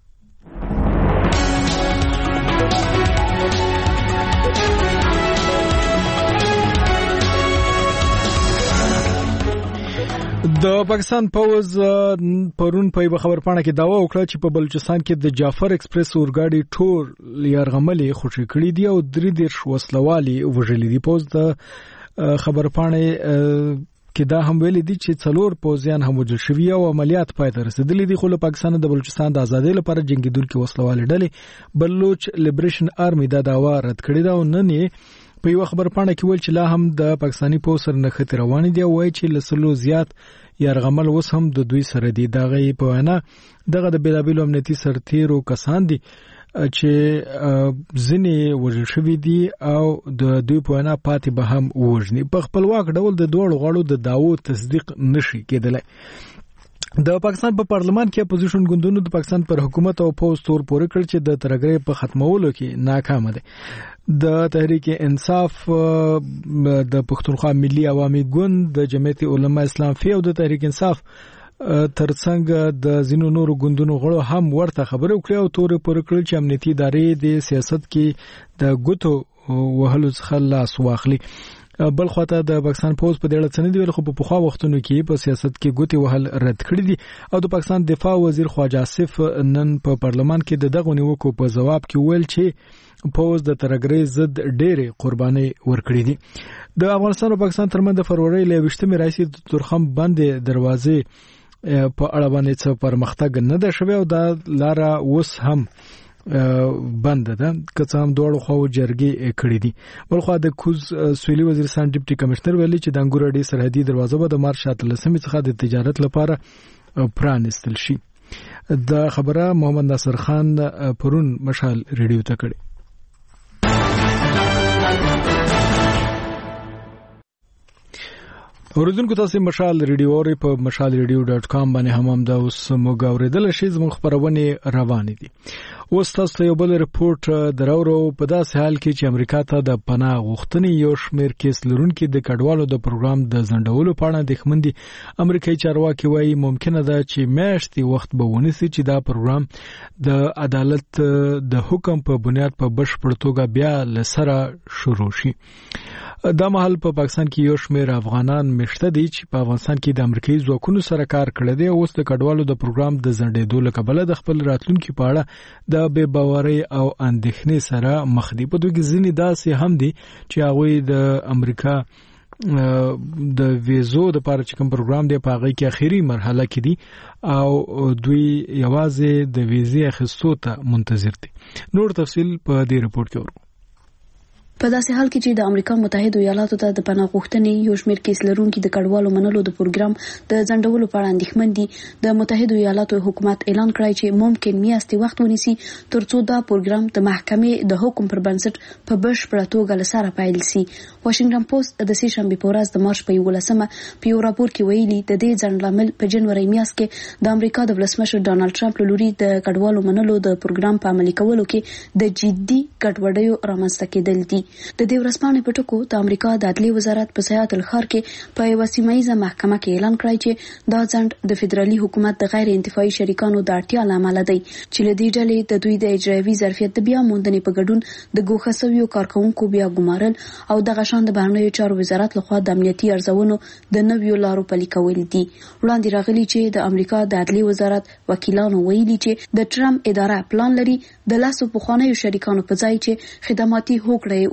د پاکستان پوز پرون په یو خبرپاڼه کې داوا وکړه چې په بلوچستان کې د جعفر ایکسپریس اورګاډي ټول یرغملې خوشي کړې دي او درې دیرش وسلوالي وژلې دي. پوز د خبرپاڼه کې دا هم ویلي دي چې څلور پوزیان هم وژل شوي او عملیات پای ته رسیدلي دي. خو له پاکستان د بلوچستان د ازادۍ لپاره جنگیدونکو وسلوالي ډلې بلوچ لیبریشن آرمي دا داوا رد کړې ده او نن یې په یو خبرپاڼه کې ویل چې لا هم د پاکستاني پوز سره نښتې روانې دي او وایي چې لسلو زیات یرغمل اوس هم د دوی سره دي. دغه په وینا دغه د بیلابیلو امنیتي سرتیرو کسان دي چې ځینې وژل شوي دي او د دوی په وینا پاتې به هم ووژني. په خپلواک ډول د دواړو غاړو د دعوو تصدیق نشي کېدلی. د پاکستان په پارلمان کې اپوزیشن ګوندونو د پاکستان پر حکومت او پوز تور پورې کړ چې د ترګرۍ په ختمولو کې ناکام دي. د تحریک انصاف, د پښتونخوا ملي عوامي ګوند, د جمعیت علما اسلام فی او د تحریک انصاف ترڅنګ د زینو نورو ګوندونو غړو هم ورته خبرې وکړې او تور پورې کړل چې امنیتي ادارې د سیاست کې د ګوتو وهلو څخه لاس واخلي. بل خواته د پاکستان پوز په دې اړه څه نه دی ویل, خو په پخوا وختونو کې په سیاست کې ګوتې وهل رد کړی دي او د پاکستان دفاع وزیر خواجه آصف نن په پارلمان کې د دغه نیوکو په جواب کې ویل چې پوز د ترګرۍ ضد ډېرې قرباني ورکړې دي. د افغانستان او پاکستان ترمنځ د فروری له ویشتمې راځي د تورخم باندې دروازې په اړه باندې څه پرمختګ نه ده شوی او دا لاره اوس هم بند ده که څه هم دواړو خواو جرګې کړې دي. بل خوا د کوز سویلي وزیرستان ډیپټي کمشنر ویلي چې د انګور اډې سرحدي دروازه به د مارچ اتلسمې څخه د تجارت لپاره پرانستل شي. دا خبره محمد ناصر خان پرون مشال ریډیو ته کړې. اوریدونکو تاسو مشال ریډیو اوري په مشال ریډیو ډاټ کام باندې هم هم دا اوس موږ اوریدل شي. زموږ خبرونه روانې دي. اوس تاسو یو بل ریپورت دراورو په داسې حال کې چې امریکا ته د پناه غوښتنې یو شمېر کیس لرونکي د کډوالو د پروګرام د ځنډولو په اړه د خمندي امریکایي چارواکي وایي ممکنه ده چې میاشتې وخت به ونیسي چې دا پروګرام د عدالت د حکم په بنیاد په بشپړ توګه بیا لسره شروع شي. دا مهال په پاکستان کې یو شمېر افغانان مشته دي چې په افغانستان کې د امریکایي ځواکونو سره کار کړی دی. اوس د کډوالو د پروګرام د ځنډېدو له کبله د خپل راتلونکي په اړه د بې باورۍ او اندېښنې سره مخ دي. په دوی کې ځینې داسې هم دي چې هغوی د امریکا د ویزو د لپاره چې کوم پروګرام دی په هغه کې اخیری مرحله کې دي او دوی یوازې د ویزې اخیستو ته منتظر دي. نور تفصیل په دې ریپورت کې ورکو. په داسې حال کې چې د امریکا متحده ایالاتو ته د پناه غوښتنې یو شمېر کیس لرونکي د کډوالو منلو د پروګرام د ځنډولو په اړه اندېښمن دي, د متحده ایالاتو حکومت اعلان کړی چې ممکن میاشتې وخت ونیسي ترڅو دا پروګرام د محکمې د حکم پر بنسټ په بشپړه توګه لسره پیل شي. واشنگټن پوسټ د سې شنبې په ورځ د مارچ په یولسمه په یو راپور کې ویلي د دې ځنډ لامل په جنوري میاشت کې د امریکا د ولسمشر ډانلډ ټرمپ له لوري د کډوالو منلو د پروګرام په عملي کولو کې د جدي ګډوډیو رامنځته کېدل دي. د دې ورځپاڼې په ټکو د امریکا د عدلي وزارت په سیاتل ښار کې په یوه سیمه محکمه کې اعلان کړی چې دا ځنډ د فدرالي حکومت د غیر انتفاعي شریکانو د اړتیا له امله دی چې له دې ډلې د دوی د اجرایوي ظرفیت د بیا موندنې په ګډون د ګوښه شویو کارکوونکو بیا ګمارل او دغه شان د بهرنیو چارو وزارت لخوا د امنیتي ارزونو د نویو لارو پلي کول دي. وړاندې راغلي چې د امریکا د عدلي وزارت وکیلانو ویلي چې د ټرمپ اداره پلان لري د لاسو پخوانیو شریکانو په ځای چې خدماتي هوکړه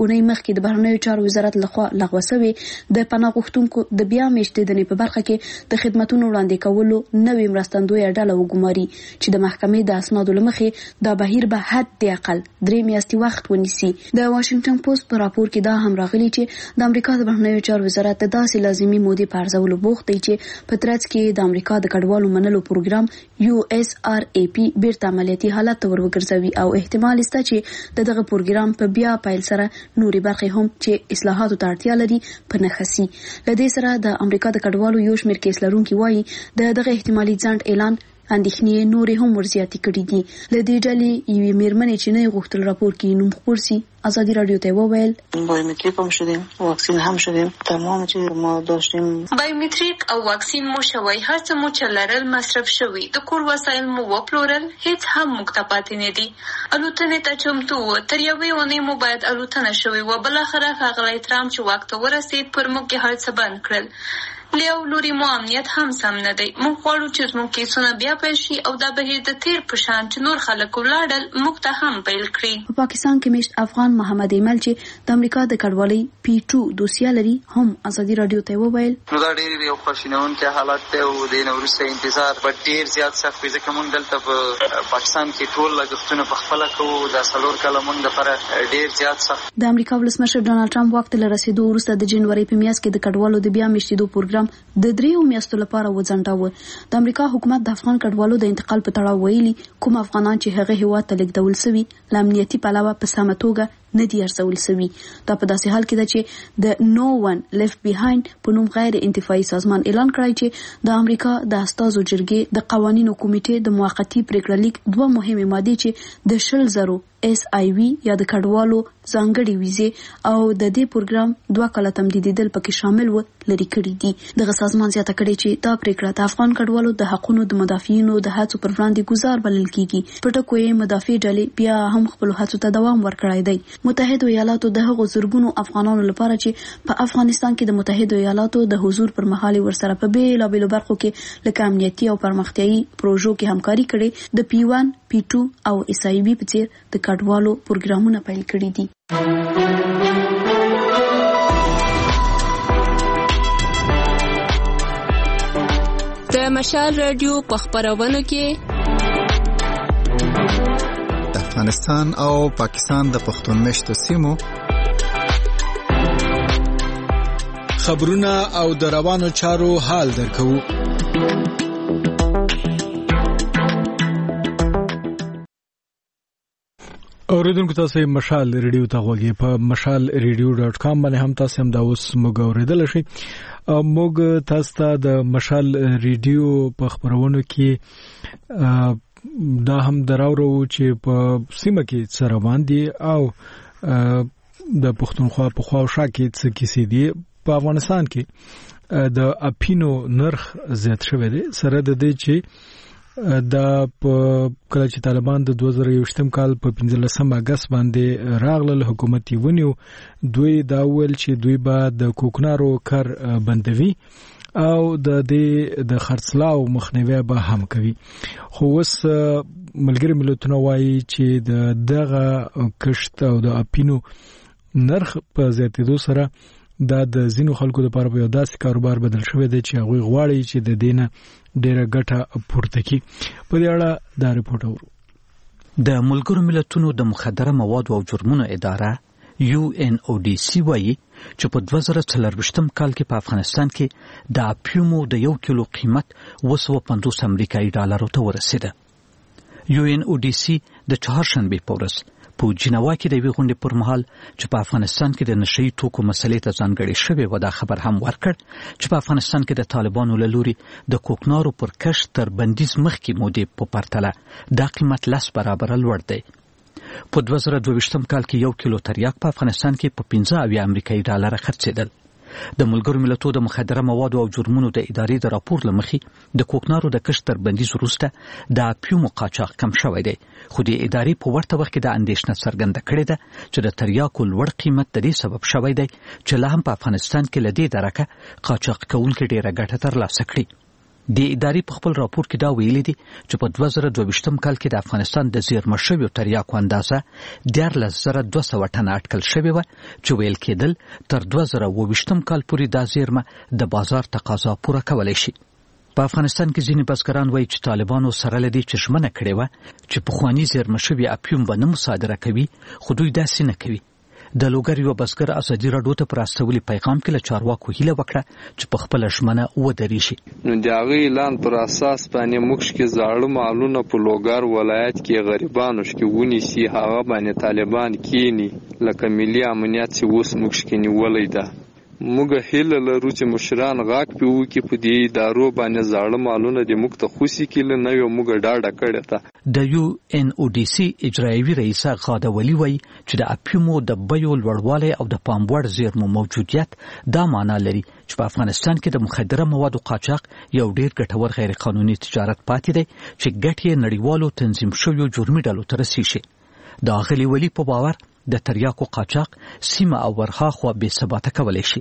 اونۍ مخکې د بهرنیو چارو وزارت لخوا لغوه شوی د پناه غوښتونکو د بیا میشتېدنې په برخه کې د خدماتو وړاندې کولو نوې مرستندویه ډله وګماري چې د محکمې د اسنادو لمخې دا بهیر به حد اقل درې میاشتې وخت ونیسي. د واشنگټن پوسټ په راپور کې دا هم راغلی چې د امریکا د بهرنیو چارو وزارت د داسې لازمي مودې په ارزولو بوخت دی چې په ترڅ کې د امریکا د کډوالو منلو پروګرام یو اس آر ای پی بیرته عملیاتي حالت ته ورګرځوي او احتمال شته چې د دغه پروګرام په بیا پیل سره نوري برخې هم چې اصلاحاتو ته اړتیا لري په نخسي. لدې سره د امریکا د کډوالو یو شمېر کیس لرونکي وایي د دغه احتمالي ځنډ اعلان اندېښنې نورې هم ورزیاتې کړې دي. له دې ډلې یوې مېرمنې چې نه غوښتل راپور کې نوم خپور سي ازادي رادیو ته وویل بایومتریک هم شدیم واکسین هم شدیم تمام چې ما داشتیم بایومتریک او واکسین مو شوی هر څه مو چې لرل مصرف شوی د کور وسایل مو وپلورل هیڅ هم موږ ته پاتې نه دي. الوتنې ته چمتو و تر یوې اونۍ مو باید الوتنه شوې و بلاخره ښاغلی ټرمپ چې واک ته ورسېد پر موږ یې هر څه بند کړل. له یو لوري مو امنیت هم سم نه دی. موږ غواړو چې زموږ کیسونه بیا پیل شي او دا بهیر د تیر په شان چې نور خلک ولاړل موږ ته هم پیل کړي. په پاکستان کې میشت افغان محمد ایمل چې د امریکا د کډوالۍ پی ټو دوسیه لري هم ازادي رادیو ته وویل نو دا ډېر یو خوشینونکی حالت دی او د نو وروسته انتظار په ډېر زیات سخت وي ځکه موږ دلته په پاکستان کې ټول لګښتونه په خپله کوو دا څلور کاله موږ لپاره ډېر زیات سخت. د امریکا ولسمشر ډانلډ ټرمپ واک ته له رسېدو وروسته د جنوري په میاشت کې د کډوالو د بیا میشتېدو پروګرام د درې میاشتو لپاره وځنډاوه. د امریکا حکومت د افغان کډوالو د انتقال په تړاو ویلي کوم افغانان چې هغه هیواد ته لیږدول شوي له امنیتي پلوه په سمه توګه نه دي ارزول شوي. دا په داسې حال کې ده چې د نو ون لیفت بیهایند په نوم غیر انتفاعي سازمان اعلان کړی چې د امریکا د استازو جرګې د قوانینو کمیټې د موقتی پریکړه لیک دوه مهمې مادې چې د شل زرو اس آی وی یا د کډوالو ځانګړي ویزې او د دې پروګرام دوه کاله تمدیدېدل پکې شامل و لري کړي دي. دغه سازمان زیاته کړې چې دا پریکړه د افغان کډوالو د حقوقو د مدافعینو د هڅو پر وړاندې ګزار بلل کیږي. په ټکو یې مدافع ډلې بیا هم خپل هڅو ته دوام ورکړی دی. متحده ایالاتو د هغو زرګونو افغانانو لپاره چې په افغانستان کې د متحده ایالاتو د حضور پر مهال ورسره په بیلابېلو برخو کې لکه امنیتي او پرمختیایي پروژو کې همکاري کړې د پی ون پی ټو او اس آی بی په څیر د کډوالو پروګرامونه پیل کړي دي. د مشال رادیو په خبرونو کې د افغانستان او پاکستان د پښتون مشتو سیمو خبرونه او د روانو چارو حال درکو. اوریدونکو تاسو مشال ریډیو ته غوږی په مشال ریډیو ډاټ کام باندې هم تاسو هم دا اوس موږ اوریدل شئ. موږ تاسو ته د مشال ریډیو په خبرونو کې دا هم دراورو چې په سیمه کې څه روان دي او د پښتونخوا په خواوشا کې څه کیسې دي. په افغانستان کې د اپینو نرخ زیات شوی دی سره د دې چې دا په کله چې طالبان د دوه زره یوویشتم کال په پنځلسم اگست باندې راغلل حکومت یې ونیو دوی دا ویل چې دوی به د کوکنارو کار بندوي او د دې د خرڅلاو مخنیوي به هم کوي. خو اوس ملګری ملتونه وایي چې د دغه کشت او د اپینو نرخ په زیاتېدو سره دا د ځینو خلکو لپاره په یو داسې کاروبار بدل شوی دی چې هغوی غواړي چې د دینه ډیره ګټه پورته کړي. په دې اړه دا رپورټ اورو. د ملګرو ملتونو د مخدره موادو او جرمونو اداره یو ان او ډي سي وایي چې په دوه زره څلرویشتم کال کې په افغانستان کې د اپیومو د یو کیلو قیمت اوه سوه پنځوس امریکایي ډالرو ته ورسېده. یو ان او ډي سي د چهارشنبې په ورځ په جنیوا کې د یوې غونډې پر مهال چې په افغانستان کې د نشهیي توکو مسلې ته ځانګړې شوې وه دا خبر هم ورکړ چې په افغانستان کې د طالبانو له لوري د کوکنارو پر کښت تر بندیز مخکې مودې په پرتله دا قیمت لس برابره لوړ دی. په دوه زره دوه ویشتم کال کې یو کیلو تریاک په افغانستان کې په پنځه اویا امریکایي ډالره خرڅېدل. د ملګرو ملتونو د مخدره موادو او جرمونو د ادارې د راپور له مخې د کوکنارو د کښت تر بندیز وروسته د اپیومو قاچاق کم شوی دی. خو د ادارې په ورته وخت کې د اندېښنه څرګنده کړې ده چې د تریاکو لوړ قیمت د دې سبب شوی دی چې لا هم په افغانستان کې له دې درکه قاچاق کوونکي ډېره ګټه ترلاسه کړي. د ادارې په خپل راپور کې دا ویلي دي چې په دوه زره دوه ویشتم کال کې د افغانستان د زیرمه شویو تریاکو اندازه دیارلس زره دوه سوه ټنه اټکل شوې وه چې ویل کېدل تر دوه زره اووه ویشتم کال پورې دا زیرمه د بازار تقاضا پوره کولی شي. په افغانستان کې ځینې بزګران وایي چې طالبانو سره له دې چې ژمنه کړې وه چې پخواني زیرمه شوي اپیوم به نه مصادره کوي، خو دوی داسې نه کوي. د لوګر یو بزګر ازادي راډیو ته پر استولي پیغام کې له چارواکو هیله وکړه چې په خپل ژمنه ودرېږي. نو د هغه اعلان پر اساس باندې موږ کې زاړه مالونه په لوګر ولایت کې غریبانو کې ونیسي، هغه باندې طالبان کینی لکه ملي امنیت چې اوس موږ کې نیولې ده. موږ هیله لرو چې مشران غاک پیو کې په دې ادارو باندې زاړه مالونه د موږ ته خوشي کله نه یو موږ ډاډه کړی ته. د یو ان او ډي سي اجرایوي رئیس غاده ولی وایي چې د اپیومو د بیو لوړوالی او د پام وړ زیرمو موجودیت دا معنا لري چې په افغانستان کې د مخدره موادو قاچاق یو ډیر ګټور غیر قانوني تجارت پاتې دی چې ګټې یې نړیوالو تنظیم شویو جرمي ډلو ته رسیږي. د اغلي ولی په باور د تریاکو قاچاق سیمه او ورخاخوا بې ثباته کولی شي.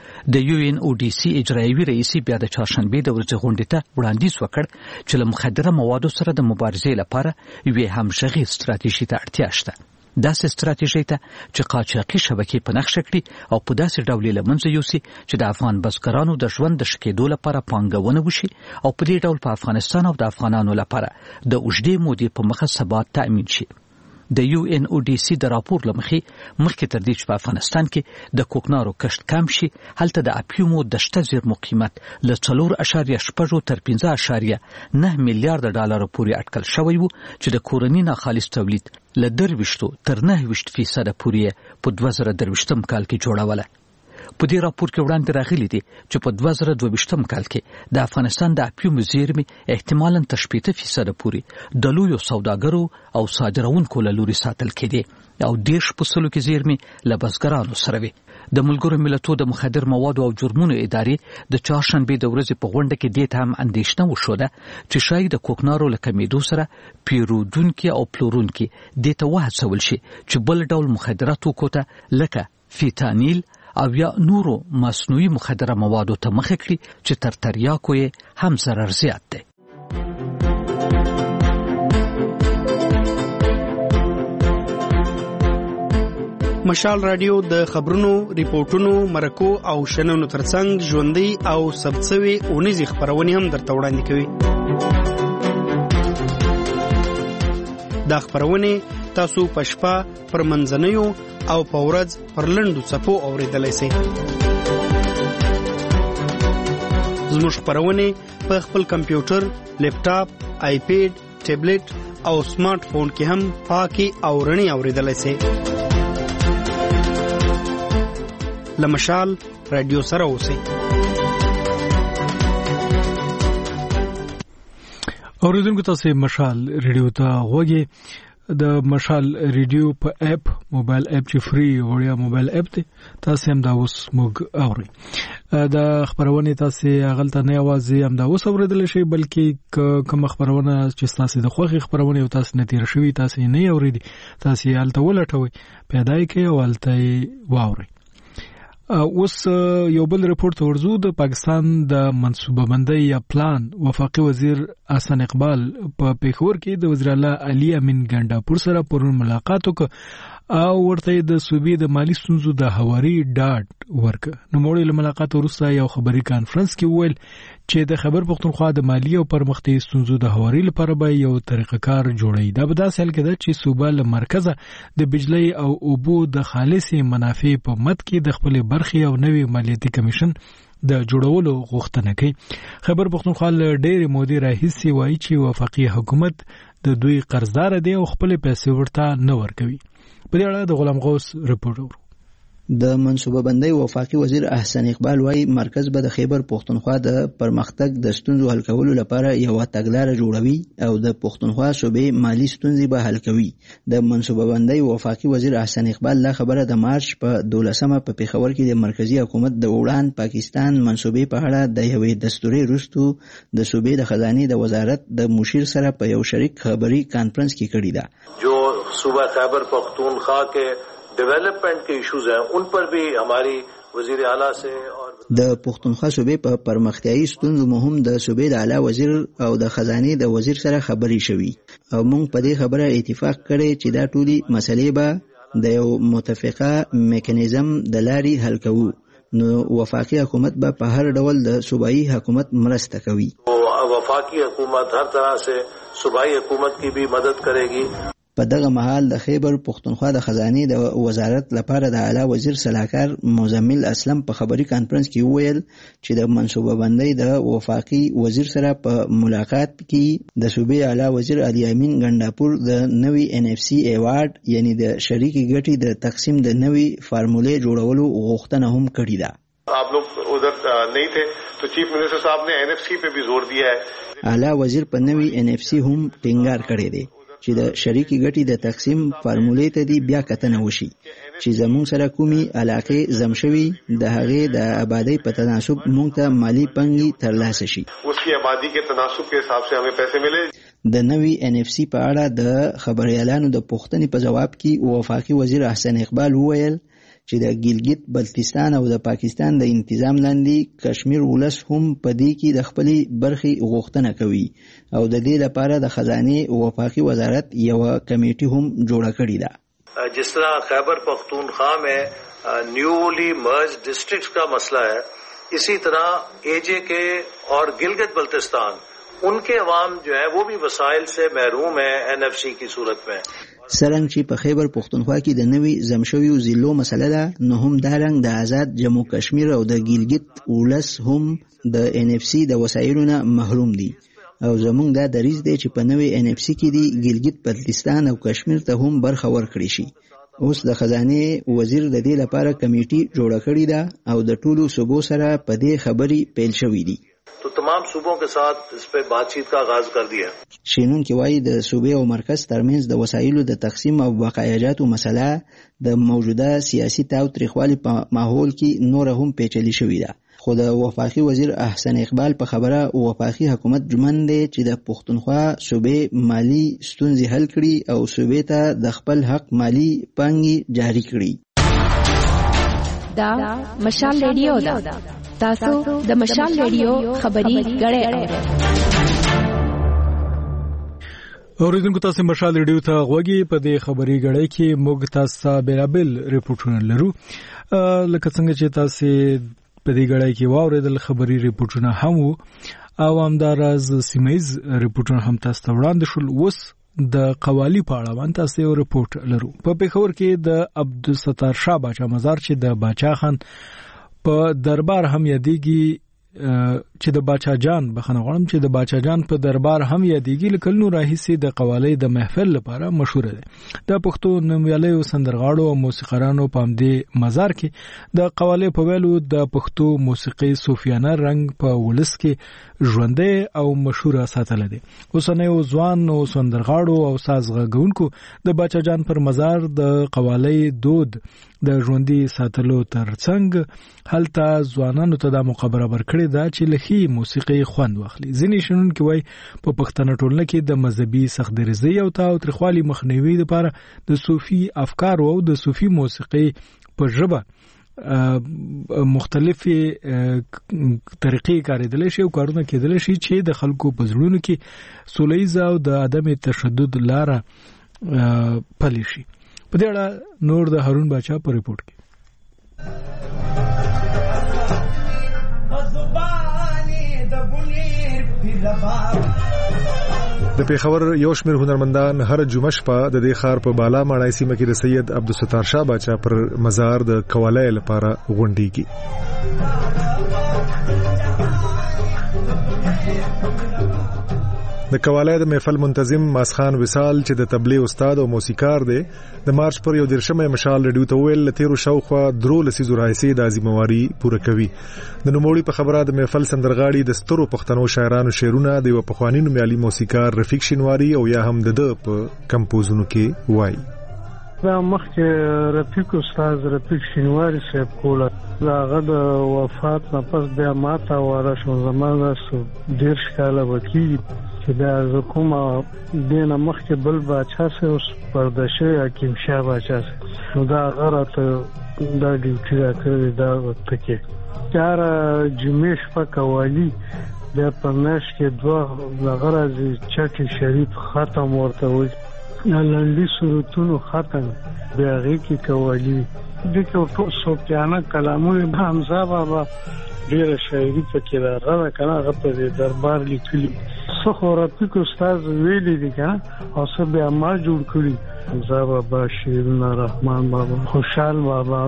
د یو ان او ډي سي اجرایوي رئیس بیا د چهارشنبې د ورځې غونډې ته وړاندیز وکړ چې له مخدره موادو سره د مبارزې لپاره یوې همغږې ستراتیژي ته اړتیا شته. داسې ستراتیژي ته چې قاچاقي شبکې په نښه کړي او په داسې ډول یې له منځه یوسي چې د افغان بزګرانو د ژوند د ښه کېدو لپاره پانګونه وشي او په دې ډول په افغانستان او د افغانانو لپاره د اوږدې مودې په مخه ثبات تأمین شي. د یو ان او ډي سي د راپور له مخې مخکې تر دې چې په افغانستان کې د کوکنارو کښت کم شي، هلته د اپیومو د شته زیرمو قیمت له څلور اشاریه شپږو تر پنځه اشاریه نه میلیارډ ډالرو پورې اټکل شوی و چې د کورني ناخالص تولید له درویشتو تر نهه ویشت فیصده پورې په دوه زره درویشتم کال کې جوړوله. په دې راپور کې وړاندې راغلي دي چې په دوه زره دوه ویشتم کال کې د افغانستان د اپیوم زیرمې احتمالاً تر شپېته فیصده پورې د لویو سوداګرو او صادروونکو له لوري ساتل کېدې او دېرش په سلو کې زیرمې له بزګرانو سره وي. د ملګرو ملتونو د مخدر موادو او جرمونو ادارې د چهارشنبې د ورځې په غونډه کې دې ته هم اندېښنه وښوده چې شاید د کوکنارو له کمېدو سره پیرودونکي او پلورونکي دې ته وهڅول شي چې بل ډول مخدره توکو ته لکه فیتانیل او یا نورو مصنوعي مخدره موادو ته مخه کړي چې تر تریاکو یې هم ضرر زیات دی. مشال رادیو د خبرونو، ریپورتونو، مرکو او شننو ترڅنګ ژوندۍ او ثبتسوي اونیزي خبرونه هم درته وړاندې کوي. دا خبرونه تاسو په شپه پر منځنیو او په ورځ پر لنډو څپو اوریدلای شئ. زموږ خبرونه په خپل کمپیوټر، لیپټاپ، آیپیډ، ټابلیټ او سمارټ فون کې هم پاکي او رڼي اوریدلای شئ. لمشال رادیو سره اوسئ. اوریدونکو تاسو مشال رادیو ته غوږی. د مشال ریډیو په اپ موبایل اپ چې فری وړیا موبایل اپ دی، تاسو هم دا اوس موږ اورئ. د خبرونه تاسو غلطه نه یوازې هم دا اوس اوریدل شي، بلکې کوم خبرونه چې تاسو د خوخي خبرونه او تاسو نه تیر شوي تاسو نه اوریدي، تاسو یالته ولټوي پیدای کوي او الته واورئ. اوس یو بل رپورت ورزو. د پاکستان د منصوبه بندۍ یا پلان وفاقي وزیر احسن اقبال په پیښور کې د وزیر اعلی علي امین ګنډاپور سره پرون ملاقات وکړ او ورته د صوبې د مالی ستونزو د هواري ډاډ ورکړ. نو موږ له ملاقات وروسته یو خبري کانفرنس کې وویل چې د خبر پښتونخوا د مالی او پرمختګ ستونزو د هواري لپاره به یو طریقه کار جوړي. دا به داسې حل کړي چې صوبه له مرکزه د بجلی او اوبو د خالصي منافع په مد کې د خپل برخي او نوي مالیاتي کمیشن د جوړولو غوښتنه کوي. خبر پښتونخوا ډېر مودې راهیسې وایي چې وفاقي حکومت د دوی قرضدار دی او خپل پیسې ورته نه ورکوي. په دې اړه د غلام غوث رپورټ. د منصوبه بندۍ وفاقي وزیر احسن اقبال وايي مرکز به د خیبر پښتونخوا د پرمختګ د ستونزو حل کولو لپاره یو تګلارې جوړوي او د پښتونخوا صوبې مالی ستونزې به حل کوي. د منصوبه بندۍ وفاقي وزیر احسن اقبال لا خبره د مارچ په دولسمه په پیښور کې د مرکزی حکومت د وړاند پاکستان منصوبې په اړه د یوې دستوري رستو د صوبې د خزانه د وزارت د مشیر سره په یو شریک خبري کانفرنس کې کړی ده. جو صوبہ خیبر پختونخوا کے ڈیولپمنٹ کے ایشوز ہیں ان پر بھی ہماری وزیر اعلیٰ سے اور د پښتونخوا صوبې په پرمختیايي ستونزو مهم د صوبې د اعلی وزیر او د خزانه د وزیر سره خبرې شوې او موږ په دې خبره اتفاق کړی چې دا ټولي مسلې به د یو متفقه میکانیزم د لارې حل کوو. نو وفاقي حکومت به په هر ډول د صوبایي حکومت مرسته کوي. وفاقی حکومت ہر طرح سے صوبائی حکومت کی بھی مدد کرے گی. په دغه مهال د خیبر پښتونخوا د خزانه د وزارت لپاره د اعلی وزیر صلاحکار مزمل اسلم په خبري کانفرنس کې وویل چې د منصوبه بندۍ د وفاقي وزیر سره په ملاقات کې د صوبې اعلی وزیر علي امین ګنداپور د نوي ان اف سی ایوارډ یعنی د شریکي ګټې د تقسیم د نوي فارمولې جوړولو غوښتنه هم کړې ده. آپ لوگ ادھر نہیں تھے تو چیف منسٹر صاحب نے این ایف سی پہ بھی زور دیا ہے. اعلی وزیر په نوي ان اف سی هم ټینګار کړی دی چې د شریکي ګټې د تقسیم فارمولې ته دی بیا کتنه وشي چې زموږ سره کومي علاقې زم شوي د هغې د آبادی په تناسب موږ ته مالی پنګي ترلاسه شي. اس کی آبادی کے تناسب کے حساب سے ہمیں پیسے ملے. د نوي ان اف سی په اړه د خبريالانو د پوښتنې په جواب کې وفاقي وزیر احسن اقبال وویل چې د ګیلګیت بلتستان او د پاکستان د انتظام لاندې کشمیر ولس هم په دې کې د خپلې برخې غوښتنه کوي او د دې لپاره د خزانه وفاقي وزارت یو کمیټي هم جوړه کړې ده. جس طرح خیبر پختونخوا میں نیولی مرج ڈسٹرکٹس کا مسئلہ ہے اسی طرح اے جے کے اور گلگت بلتستان ان کے عوام جو ہے وہ بھی وسائل سے محروم ہیں این ایف سی کی صورت میں. سرنګ چې په خیبر پښتونخوا کې د نوي زمشویو ضلعو مسله ده نو هم دارنګ د آزاد جمهور کشمیر او د ګیلګیت ولس هم د ان اف سی د وسایلو نه محروم دي او زمونږ دا دریځ دی چې په نوي ان اف سی کې دی ګیلګیت بلتستان او کشمیر ته هم برخه ورکړي شي. اوس د خزانه وزیر د دې لپاره کمیټي جوړه کړې ده او د ټولو صوبو سره په دې خبري پیل شوې دي. تو تمام صوبوں کے ساتھ اس پہ بات چیت کا آغاز کر دیا. شینون کې وایي د صوبې او مرکز ترمنځ د وسایلو د تقسیم او بقایاجاتو مسله د موجوده سیاسي تاو تریخوالي په ماحول کې نور هم پیچلې شوې ده. خو د وفاقي وزیر احسن اقبال په خبره وفاقي حکومت جمن دی چې د پښتونخوا صوبې مالی ستونزې حل کړي او صوبې ته د خپل حق مالی پانګي جاری کړي. دا مشال ریډیو ده. تاسو د مشال ریډیو خبري غړې اورئ. اوریدونکو تاسو مشال ریډیو ته غوږی په دې خبري غړې کې موږ تاسو بیلابل ریپورتونه لرو. لکه څنګه چې تاسو په دې غړې کې واوریدل خبري ریپورتونه هم او همدارز سیمایز ریپورتونه هم تاسو ته وړاندې شول. اوس د قوالی په اړه باندې تاسو یو ریپورت لرو. په پیښور کې د عبدالستار شاه باچا مزار چې د باچا خان په دربار هم یادېږي چې د باچا جان بخنه غواړم چې د باچا جان په دربار هم یادېږي لکلنو راهیسي د قوالی د محفل لپاره مشهور دی. د پښتو نومیالیو سندرغاړو او موسیقارانو په همدې مزار کې د قوالی په ویلو د پښتو موسیقي صوفیانه رنګ په ولس کې ژوندۍ او مشهوره ساتل دي. اوسنیو ځوان او سندرغاړو او سازغږونکو د باچا جان پر مزار د قوالی دود د ژوندۍ ساتلو ترڅنګ هلته ځوانانو ته د مقابله ورکړي دا چې لخي موسیقي خوند واخلي. ځینې شنونکي وایي په پښتنه ټولنه کې د مذهبي سختدریزۍ او تاوتریخوالي مخنیوي لپاره د صوفي افکار او د صوفي موسیقي په ژبه مختلفي طریقې کاریدل شي او کارونه کېدل شي چې د خلکو په زړونو کې سولهیزه او د عدم تشدد لاره پلي شي. په دې اړه نور د هارون باچا په ریپورت کې د پیښور یو شمېر هنرمندان هر جمعه شپه د دې ښار په بالا ماڼۍ سیمه کې د سید عبدالستار شاه باچا پر مزار د قوالی لپاره غونډېږي. د قوالی د محفل منتظم ماسخان وصال چې د تبلیغ استاد او موسیقار دی د مارچ پر یو دیرشمه مشال ریډیو ته ویل تیرو شاوخوا درو لسیزو راهیسې د عظیمواري پوره کوي. د نوموړي په خبره د محفل سندرغاړي د سترو پښتنو شاعرانو شعرونه د یو پخواني نومیالي موسیقار رفیق شینواری او یا هم د د په کمپوزونو کې وایي. دا مخکې رفیق استاد رفیق شینواری صاحب کوله هغه د وفات نه پس بیا ماته واره شو زمانه ډېر کاله وکړي چې دا زه کومه دینه مخکې بل باچا سه اوس پردشه حکیم شاه باچا نو دا هغه راته دا ډیوټي راکړی دا وخت کې چار جمیش په قوالی بیا په میاشت کې دوه دغه راځي چټي شریف ختم ورته وایي لنډي سورتونو ختم بیا هغې کې قوالی دې کې ټول صوفیانه کلامونه حمزه بابا ډېره شاعري پکې راغله ده که نه هغه په دې دربار لیکلي څه خو رفیق استاد ویلي دي که نه او څه بیا ما جوړ کړي حمزه بابا شیرونه رحمان بابا خوشحال بابا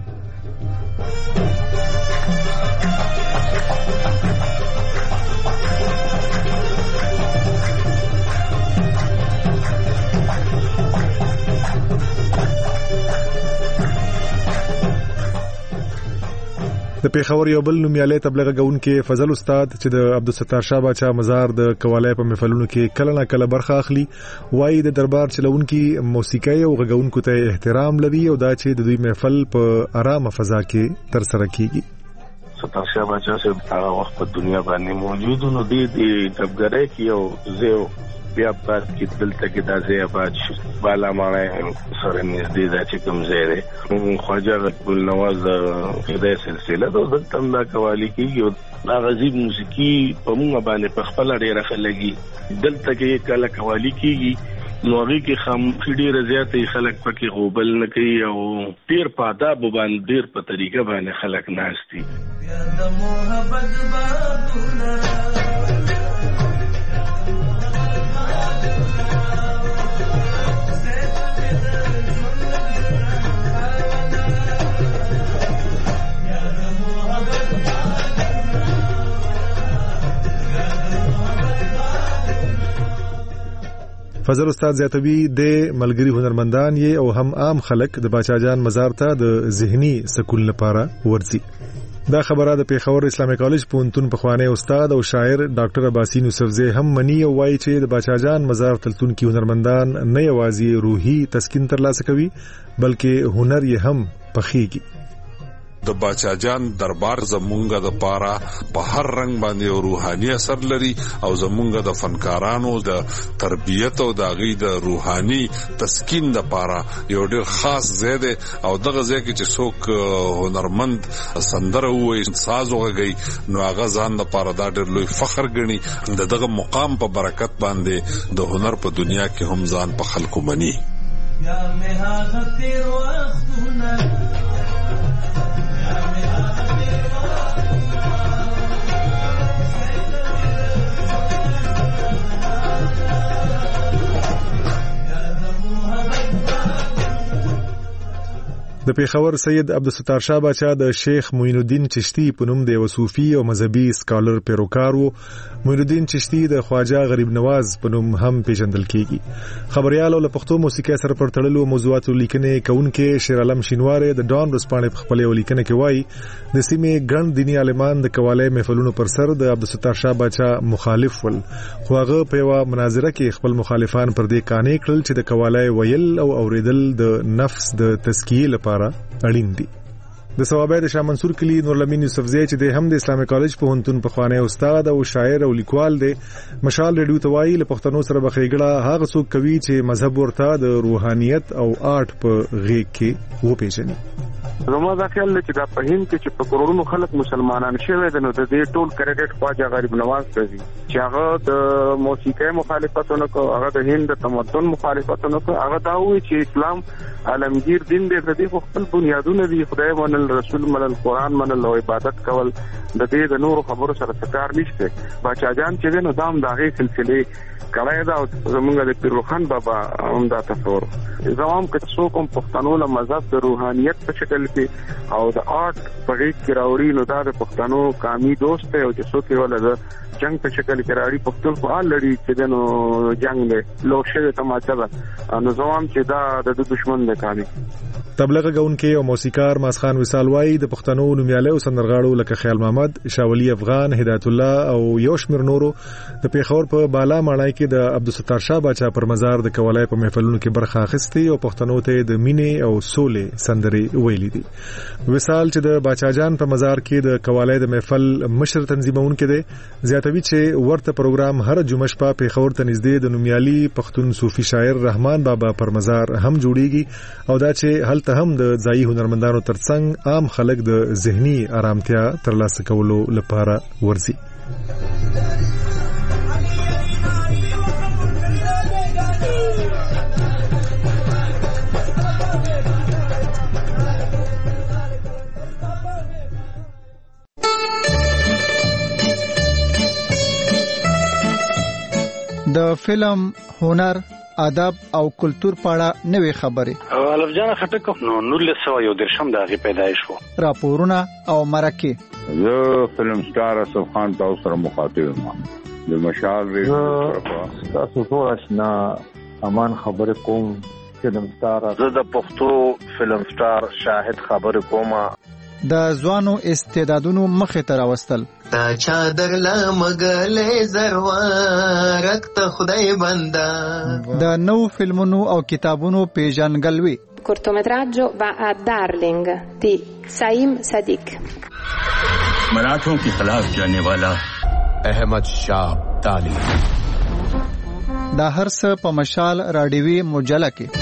د پیښور یو بل نومیالی تبلیغ کوونکی فضل استاد چې د عبدالستار شاه باچا مزار د قوالی په محفلونو کې کله نه کله برخه اخلي وایي د دربار چلونکي موسیقي او غږونکو ته احترام لري او دا چې د دوی محفل په آرامه فضا کې ترسره کیږي. ستار شاه باچا صاحب هغه وخت په دنیا باندې موجود نو دی د ټبګرۍ کې یو زیو بیا پات کې دلته کې دا ځای آباد شو بالا ماڼۍ سره نږدې دا چې کوم ځای دی خواجه ګل نواز د خدای سلسله ده دلته هم دا قوالي کېږي او دا غزیب موسیقي په موږ باندې په خپله ډېره ښه لګي دلته کې کله قوالي کېږي نو هغې کې خاموشي ډېره زیاته خلک پکې غوبل نه کوي او ډېر په آدابو باندې ډېر په طریقه باندې خلک ناست دي. فضل استاد زیاتوي د ملګری هنرمندان یې او هم عام خلک د باچا جان مزار ته د ذهني سکون لپاره ورځي. دا خبره د پیښور اسلامي کالج پوهنتون پخوانی استاد او شاعر ډاکټر عباسین یوسفزی هم مني او وایي چې د باچا جان مزار تلتونکي هنرمندان نه یوازې روحي تسکین ترلاسه کوي بلکې هنر یې هم پخېږي. د باچا جان دربار زمونږه د پاره په هر رنگ باندې روحاني اثر لري او زمونږه د فنکارانو د تربیت او د غي د روحاني تسکین د پاره یو ډېر خاص ځای دی او دغه ځای کې چې څوک هنرمند سندره وایي ساز وغږي نو هغه ځان د پاره دا ډېر لوی فخر ګڼي د دغه مقام په برکت باندې د هنر په دنیا کې هم ځان په خلکو مني. یا مې هغه تیر وختونه د پیښور سید عبدالستار شاه باچا د شیخ معین الدین چشتی په نوم د یو صوفي او مذهبي سکالر پیروکار وو. معین الدین چشتی د خواجه غریب نواز په نوم هم پیژندل کیږي. خبريال او له پښتو موسیقي سره پر تړلو موضوعاتو لیکنې کوونکې شیر عالم شینواره د ډان رسپانې په خپل لیکنه کې وایي د سیمې ګڼ دینی عالمان د قوالی محفلونو پر سر د عبدالستار شاه باچا مخالف ول خو هغه په یو مناظره کې خپل مخالفان پر دې قانع کړل چې د قوالی ویل او اوریدل د نفس د تزکیه لپاره اړین دي. د ثوابه د شاه منصور کلی نورالامین یوسفزی چې د هم د اسلامي کالج پوهنتون پخوانی استاد او شاعر او لیکوال دی مشال ریډیو ته وایي له پښتنو سره بخېګړه هغه څوک کوي چې مذهب ورته د روحانيت او آرټ په غېږ کې وپېژني. زما دا خیال دی چې دا په هند کې چې په کروڑونو خلک مسلمانان شوي دي نو د دې ټول کریډټ خواجه غریب نواز ته ځي چې هغه د موسیقي مخالفتونه کو هغه د هند د تمدن مخالفتونه کو هغه دا وایي چې اسلام عالمگیر دین دی د دې خپل بنیادونه دي خدای منل رسول منل قرآن منل او عبادت کول د دې د نورو خبرو سره څه نشته. باچا جان چې نو دام داغه سلسله کړای دا زمونږ د پیروخان بابا هم دا تصور زمام که څوک هم پښتنو له مذهب د روحانيت په شکل کې او د آرټ په غېږ کې راوړي نو دا د پښتنو قامي دوست دی او چې څوک یې ولا د جنگ په شکل کې راوړي پښتون په حال لري چې نو جنگ دی لوشه تماچا ده نو زمام چې دا د دشمن دی کامي. تبلیغ کوونکی او موسیقار ماسخان وصال وایي د پښتنو نومیاله او سندرغاړو لکه خیال محمد، شاولی افغان، هدایت الله او یو شمیر نورو د پیښور په بالا ماڼۍ کې د عبدالستار شاه باچا پر مزار د قوالی په محفلونو کې برخه اخیستې او پښتنو ته د مینې او سولې سندرې ویلي دي. وصال چې د باچا جان په مزار کې د قوالی د محفل مشر تنظیمونکو دی زیاتوي چې ورته پروګرام هر جمعه شپه پیښور ته نږدې د نومیالي پښتون صوفي شاعر رحمان بابا پر مزار هم جوړیږي او دا چې دلته هم د ځایي هنرمندانو ترڅنګ عام خلک د ذهني آرامتیا ترلاسه کولو لپاره ورځي. د فلم، هنر، ادب او کلچر په اړه نوې خبرې. الف جان خټک نو نولس سوه یو درشم د هغې پیدایش و. راپورونه او مرکې. زه فلم سټار اسف خان تاسو سره مخاطب یم. د مشال ریډیو تاسو ټول آشنا امان خبرې کوم. فلم سټار زه د پښتو فلم سټار شاهد خبرې کوم. د ځوانو استعدادونو مخې ته راوستل. تا چادر لمګلې زروارک ته خدای بندا. د نو فلمونو او کتابونو پیژنګلوي. cortometraggio va a Darling di Saim Sadiq. मराठों के खिलाफ जाने वाला अहमद शाह अब्दाली. دا هر څه په مشال راډیوي مجله کې.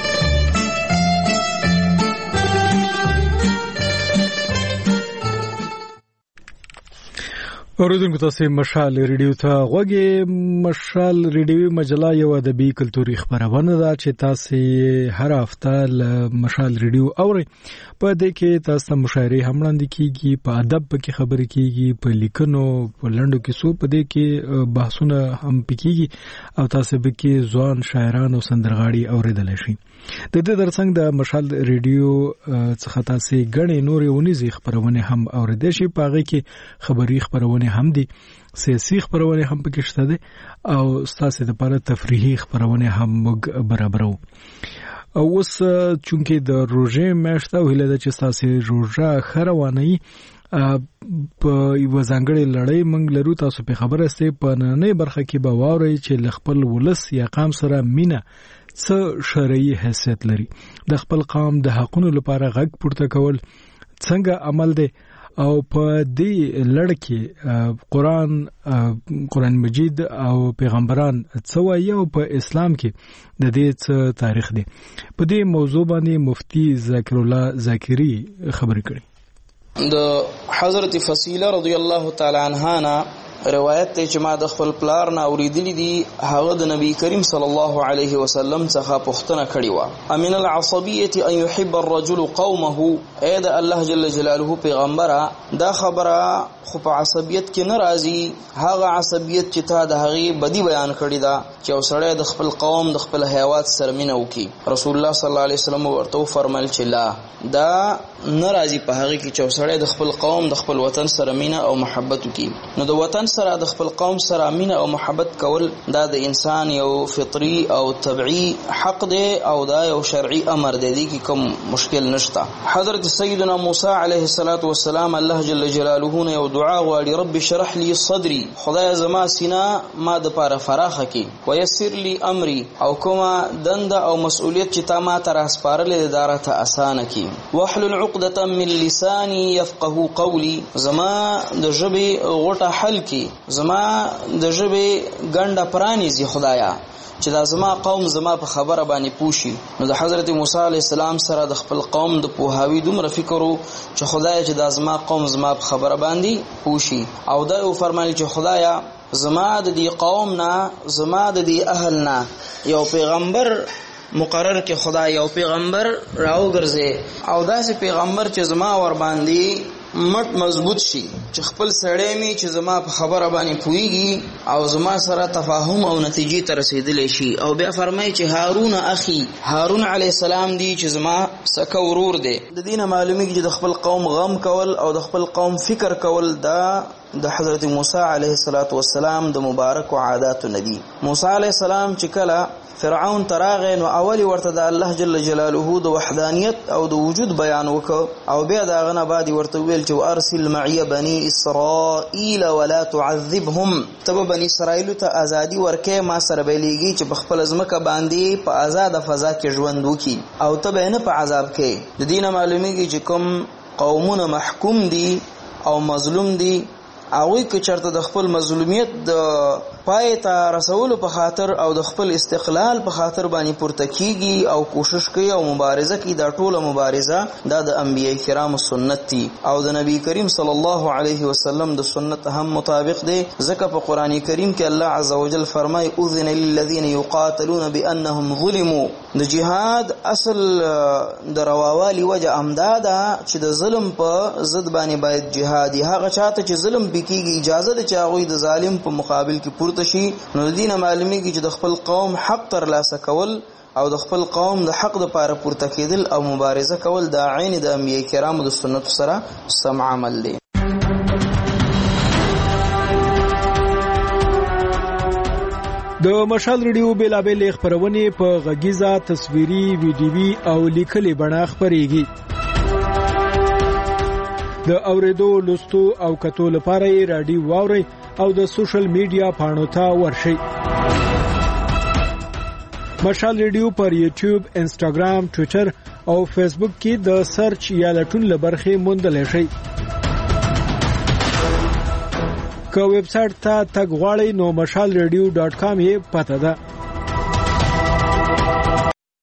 اوریدونکو تاسو مشال ریډیو ته غوږی. مشال ریډیو مجله یو ادبي کلتوري خبرونه ده چې تاسو هر هفته له مشال ریډیو اوري. په دې کې تاسو مشاعرې هم وړاندې کیږي، په ادب کې خبرې کیږي، په لیکنو په لنډو کیسو په دې کې بحثونه هم پکېږي او تاسو به کې ځوان شاعران او سندرغاړي اوریدل شي. د دې ترڅنګ د مشال ریډیو څخه تاسو غني نورې ونیزي خبرونه هم اوریدل شي. په هغه کې خبري خبرونه هم دي، سیاسي خبرونه هم پکې شته دي او ستاسو لپاره تفریحي خبرونه هم موږ برابرو. او اوس چونکې د روزې میاشت او هله د چې تاسو روزه خرواني په یو ځانګړي لړۍ منګ لرو. تاسو په خبره سته په نننۍ برخه کې به واورئ چې خپل ولس یا قام سره مینا څه شرعي حیثیت لري. د خپل قام د حقونو لپاره غږ پورته کول څنګه عمل دی او په دې لړ کې قرآن قرآن مجید او پیغمبران څه وایي او په اسلام کې د دې څه تاریخ دی. په دې موضوع باندې مفتی ذکر الله ذاکری خبرې کړې. د حضرت فصیله رضی الله تعالی عنها نه روایت ته چې ما د خپل پلار نه اوریدلی دي، هغه د نبی کریم صلی الله علیه وسلم څخه پوښتنه کړې و: امن العصبیه ان يحب الرجل قومه. اې د الله جل جلاله پیغمبره، دا خبره خو په عصبیت کې نه راځي. هغه عصبیت چې تا د هغې بدی بیان کړې ده چې یو سړی د خپل قوم د خپل حیوات سره مینه وکړي. رسول الله صلی الله علیه وسلم ورته وفرمایل چې لا، دا نه راځي په هغې کې چې یو سړی د خپل قوم د خپل وطن سره مینه او محبت وکړي. نو د وطن سره د خپل قوم سره مینه او محبت کول دا د انسان یو فطری او طبيعي حق دی او دا یو شرعي امر دی، کې کوم مشکل نشته. حضرت سیدنا موسی علیه السلام الله جل جلاله نه یو دعا غواړي: رب اشرح لي صدري، خدای زما سینه ما د پاره فراخه کړي، ويسر لي امري، او کومه دنده او مسؤلیت چې تا ما ته راسپارلې داره ته اسانه کړي. واحلل عقدة من لساني يفقهوا قولي، زما د ژبې غوټه حل کړي، زما د ژبې ګنډه پرانیزي خدایا چې دا زما قوم زما په خبره باندې پوښي. نو د حضرت موسی علیه السلام سره د خپل قوم د پوهاوي دومره فکر وو چې خدایا چې دا زما قوم زما په خبره باندې پوښي. او دا یو فرمایي چې خدایا زما د دې قوم نه، زما د دې اهل نه یو پیغمبر مقرر کې خدای یو پیغمبر راوګرځي، او داسې پیغمبر چې زما ور باندې مټ مضبوط شي، چې خپل سړی می چې زما په خبره باندې پويږي او زما سره تفاهم او نتیجې ته رسیدلی شي. او بیا فرمایي چې هارون اخي، هارون علیه السلام دی چې زما سکه ورور دی. د دینه معلومیږي چې د خپل قوم غم کول او د خپل قوم فکر کول دا د حضرت موسی علیه السلام د مبارک عادات ندی. موسی علیه السلام چې کله فرعون تراغه نو اولی ورته د الله جل جلاله د وحدانیت او د وجود بیان وکړ، او بیا دا غنه بعد ورته ویل چې ارسل معي بني اسرائيل ولا تعذبهم، تبه بني اسرائیل ته ازادي ورکې ما سره بیلیږي چې بخپل ازمکه باندې په آزاد فضا کې ژوند وکړي او تبه نه په عذاب کې. د دینه معلومیږي چې کوم قومونه محکوم دي او مظلوم دي، اوی که چرته د خپل مظلومیت د پای ته رسول په خاطر او د خپل استقلال په خاطر باندې پورته کیږي او کوشش کوي او مبارزه کوي. دا ټوله مبارزه دا د انبیای کرامو سنت دي او د نبی کریم صلی الله علیه وسلم د سنت هم مطابق دی. ځکه په قران کریم کې الله عزوجل فرمای اذن للذین یقاتلون بانهم ظلموا. د جهاد اصل د رواوالي وجه امداده چې د ظلم په ضد باندې باید جهادي هغه چاته چې ظلم بکیږي اجازه ده چې هغه د ظالم په مقابل کې پورته شي. نو دینه معلومیږي چې د خپل قوم حق تر لاسه کول او د خپل قوم د حق د پاره پورته کېدل او مبارزه کول د عین د انبیای کرامو د سنت سره سم عمل دی. د مشال ریډیو بیلابل خبرونه په غږیزه تصویري ویډیوي او لیکلي بڼه خبريږي. د اوریدو لوستو او کتو لپاره رادیو واوري او د سوشل میډیا پاڼو ته ورشئ. مشال ریډیو پر یوټیوب، انسټاګرام، ټوئیټر او فیسبوک کې د سرچ یا لټون لبرخه موندل شي. که ویب سټ ته تګ غواړئ نو مشال ریډیو ډاټ کام یې پته ده.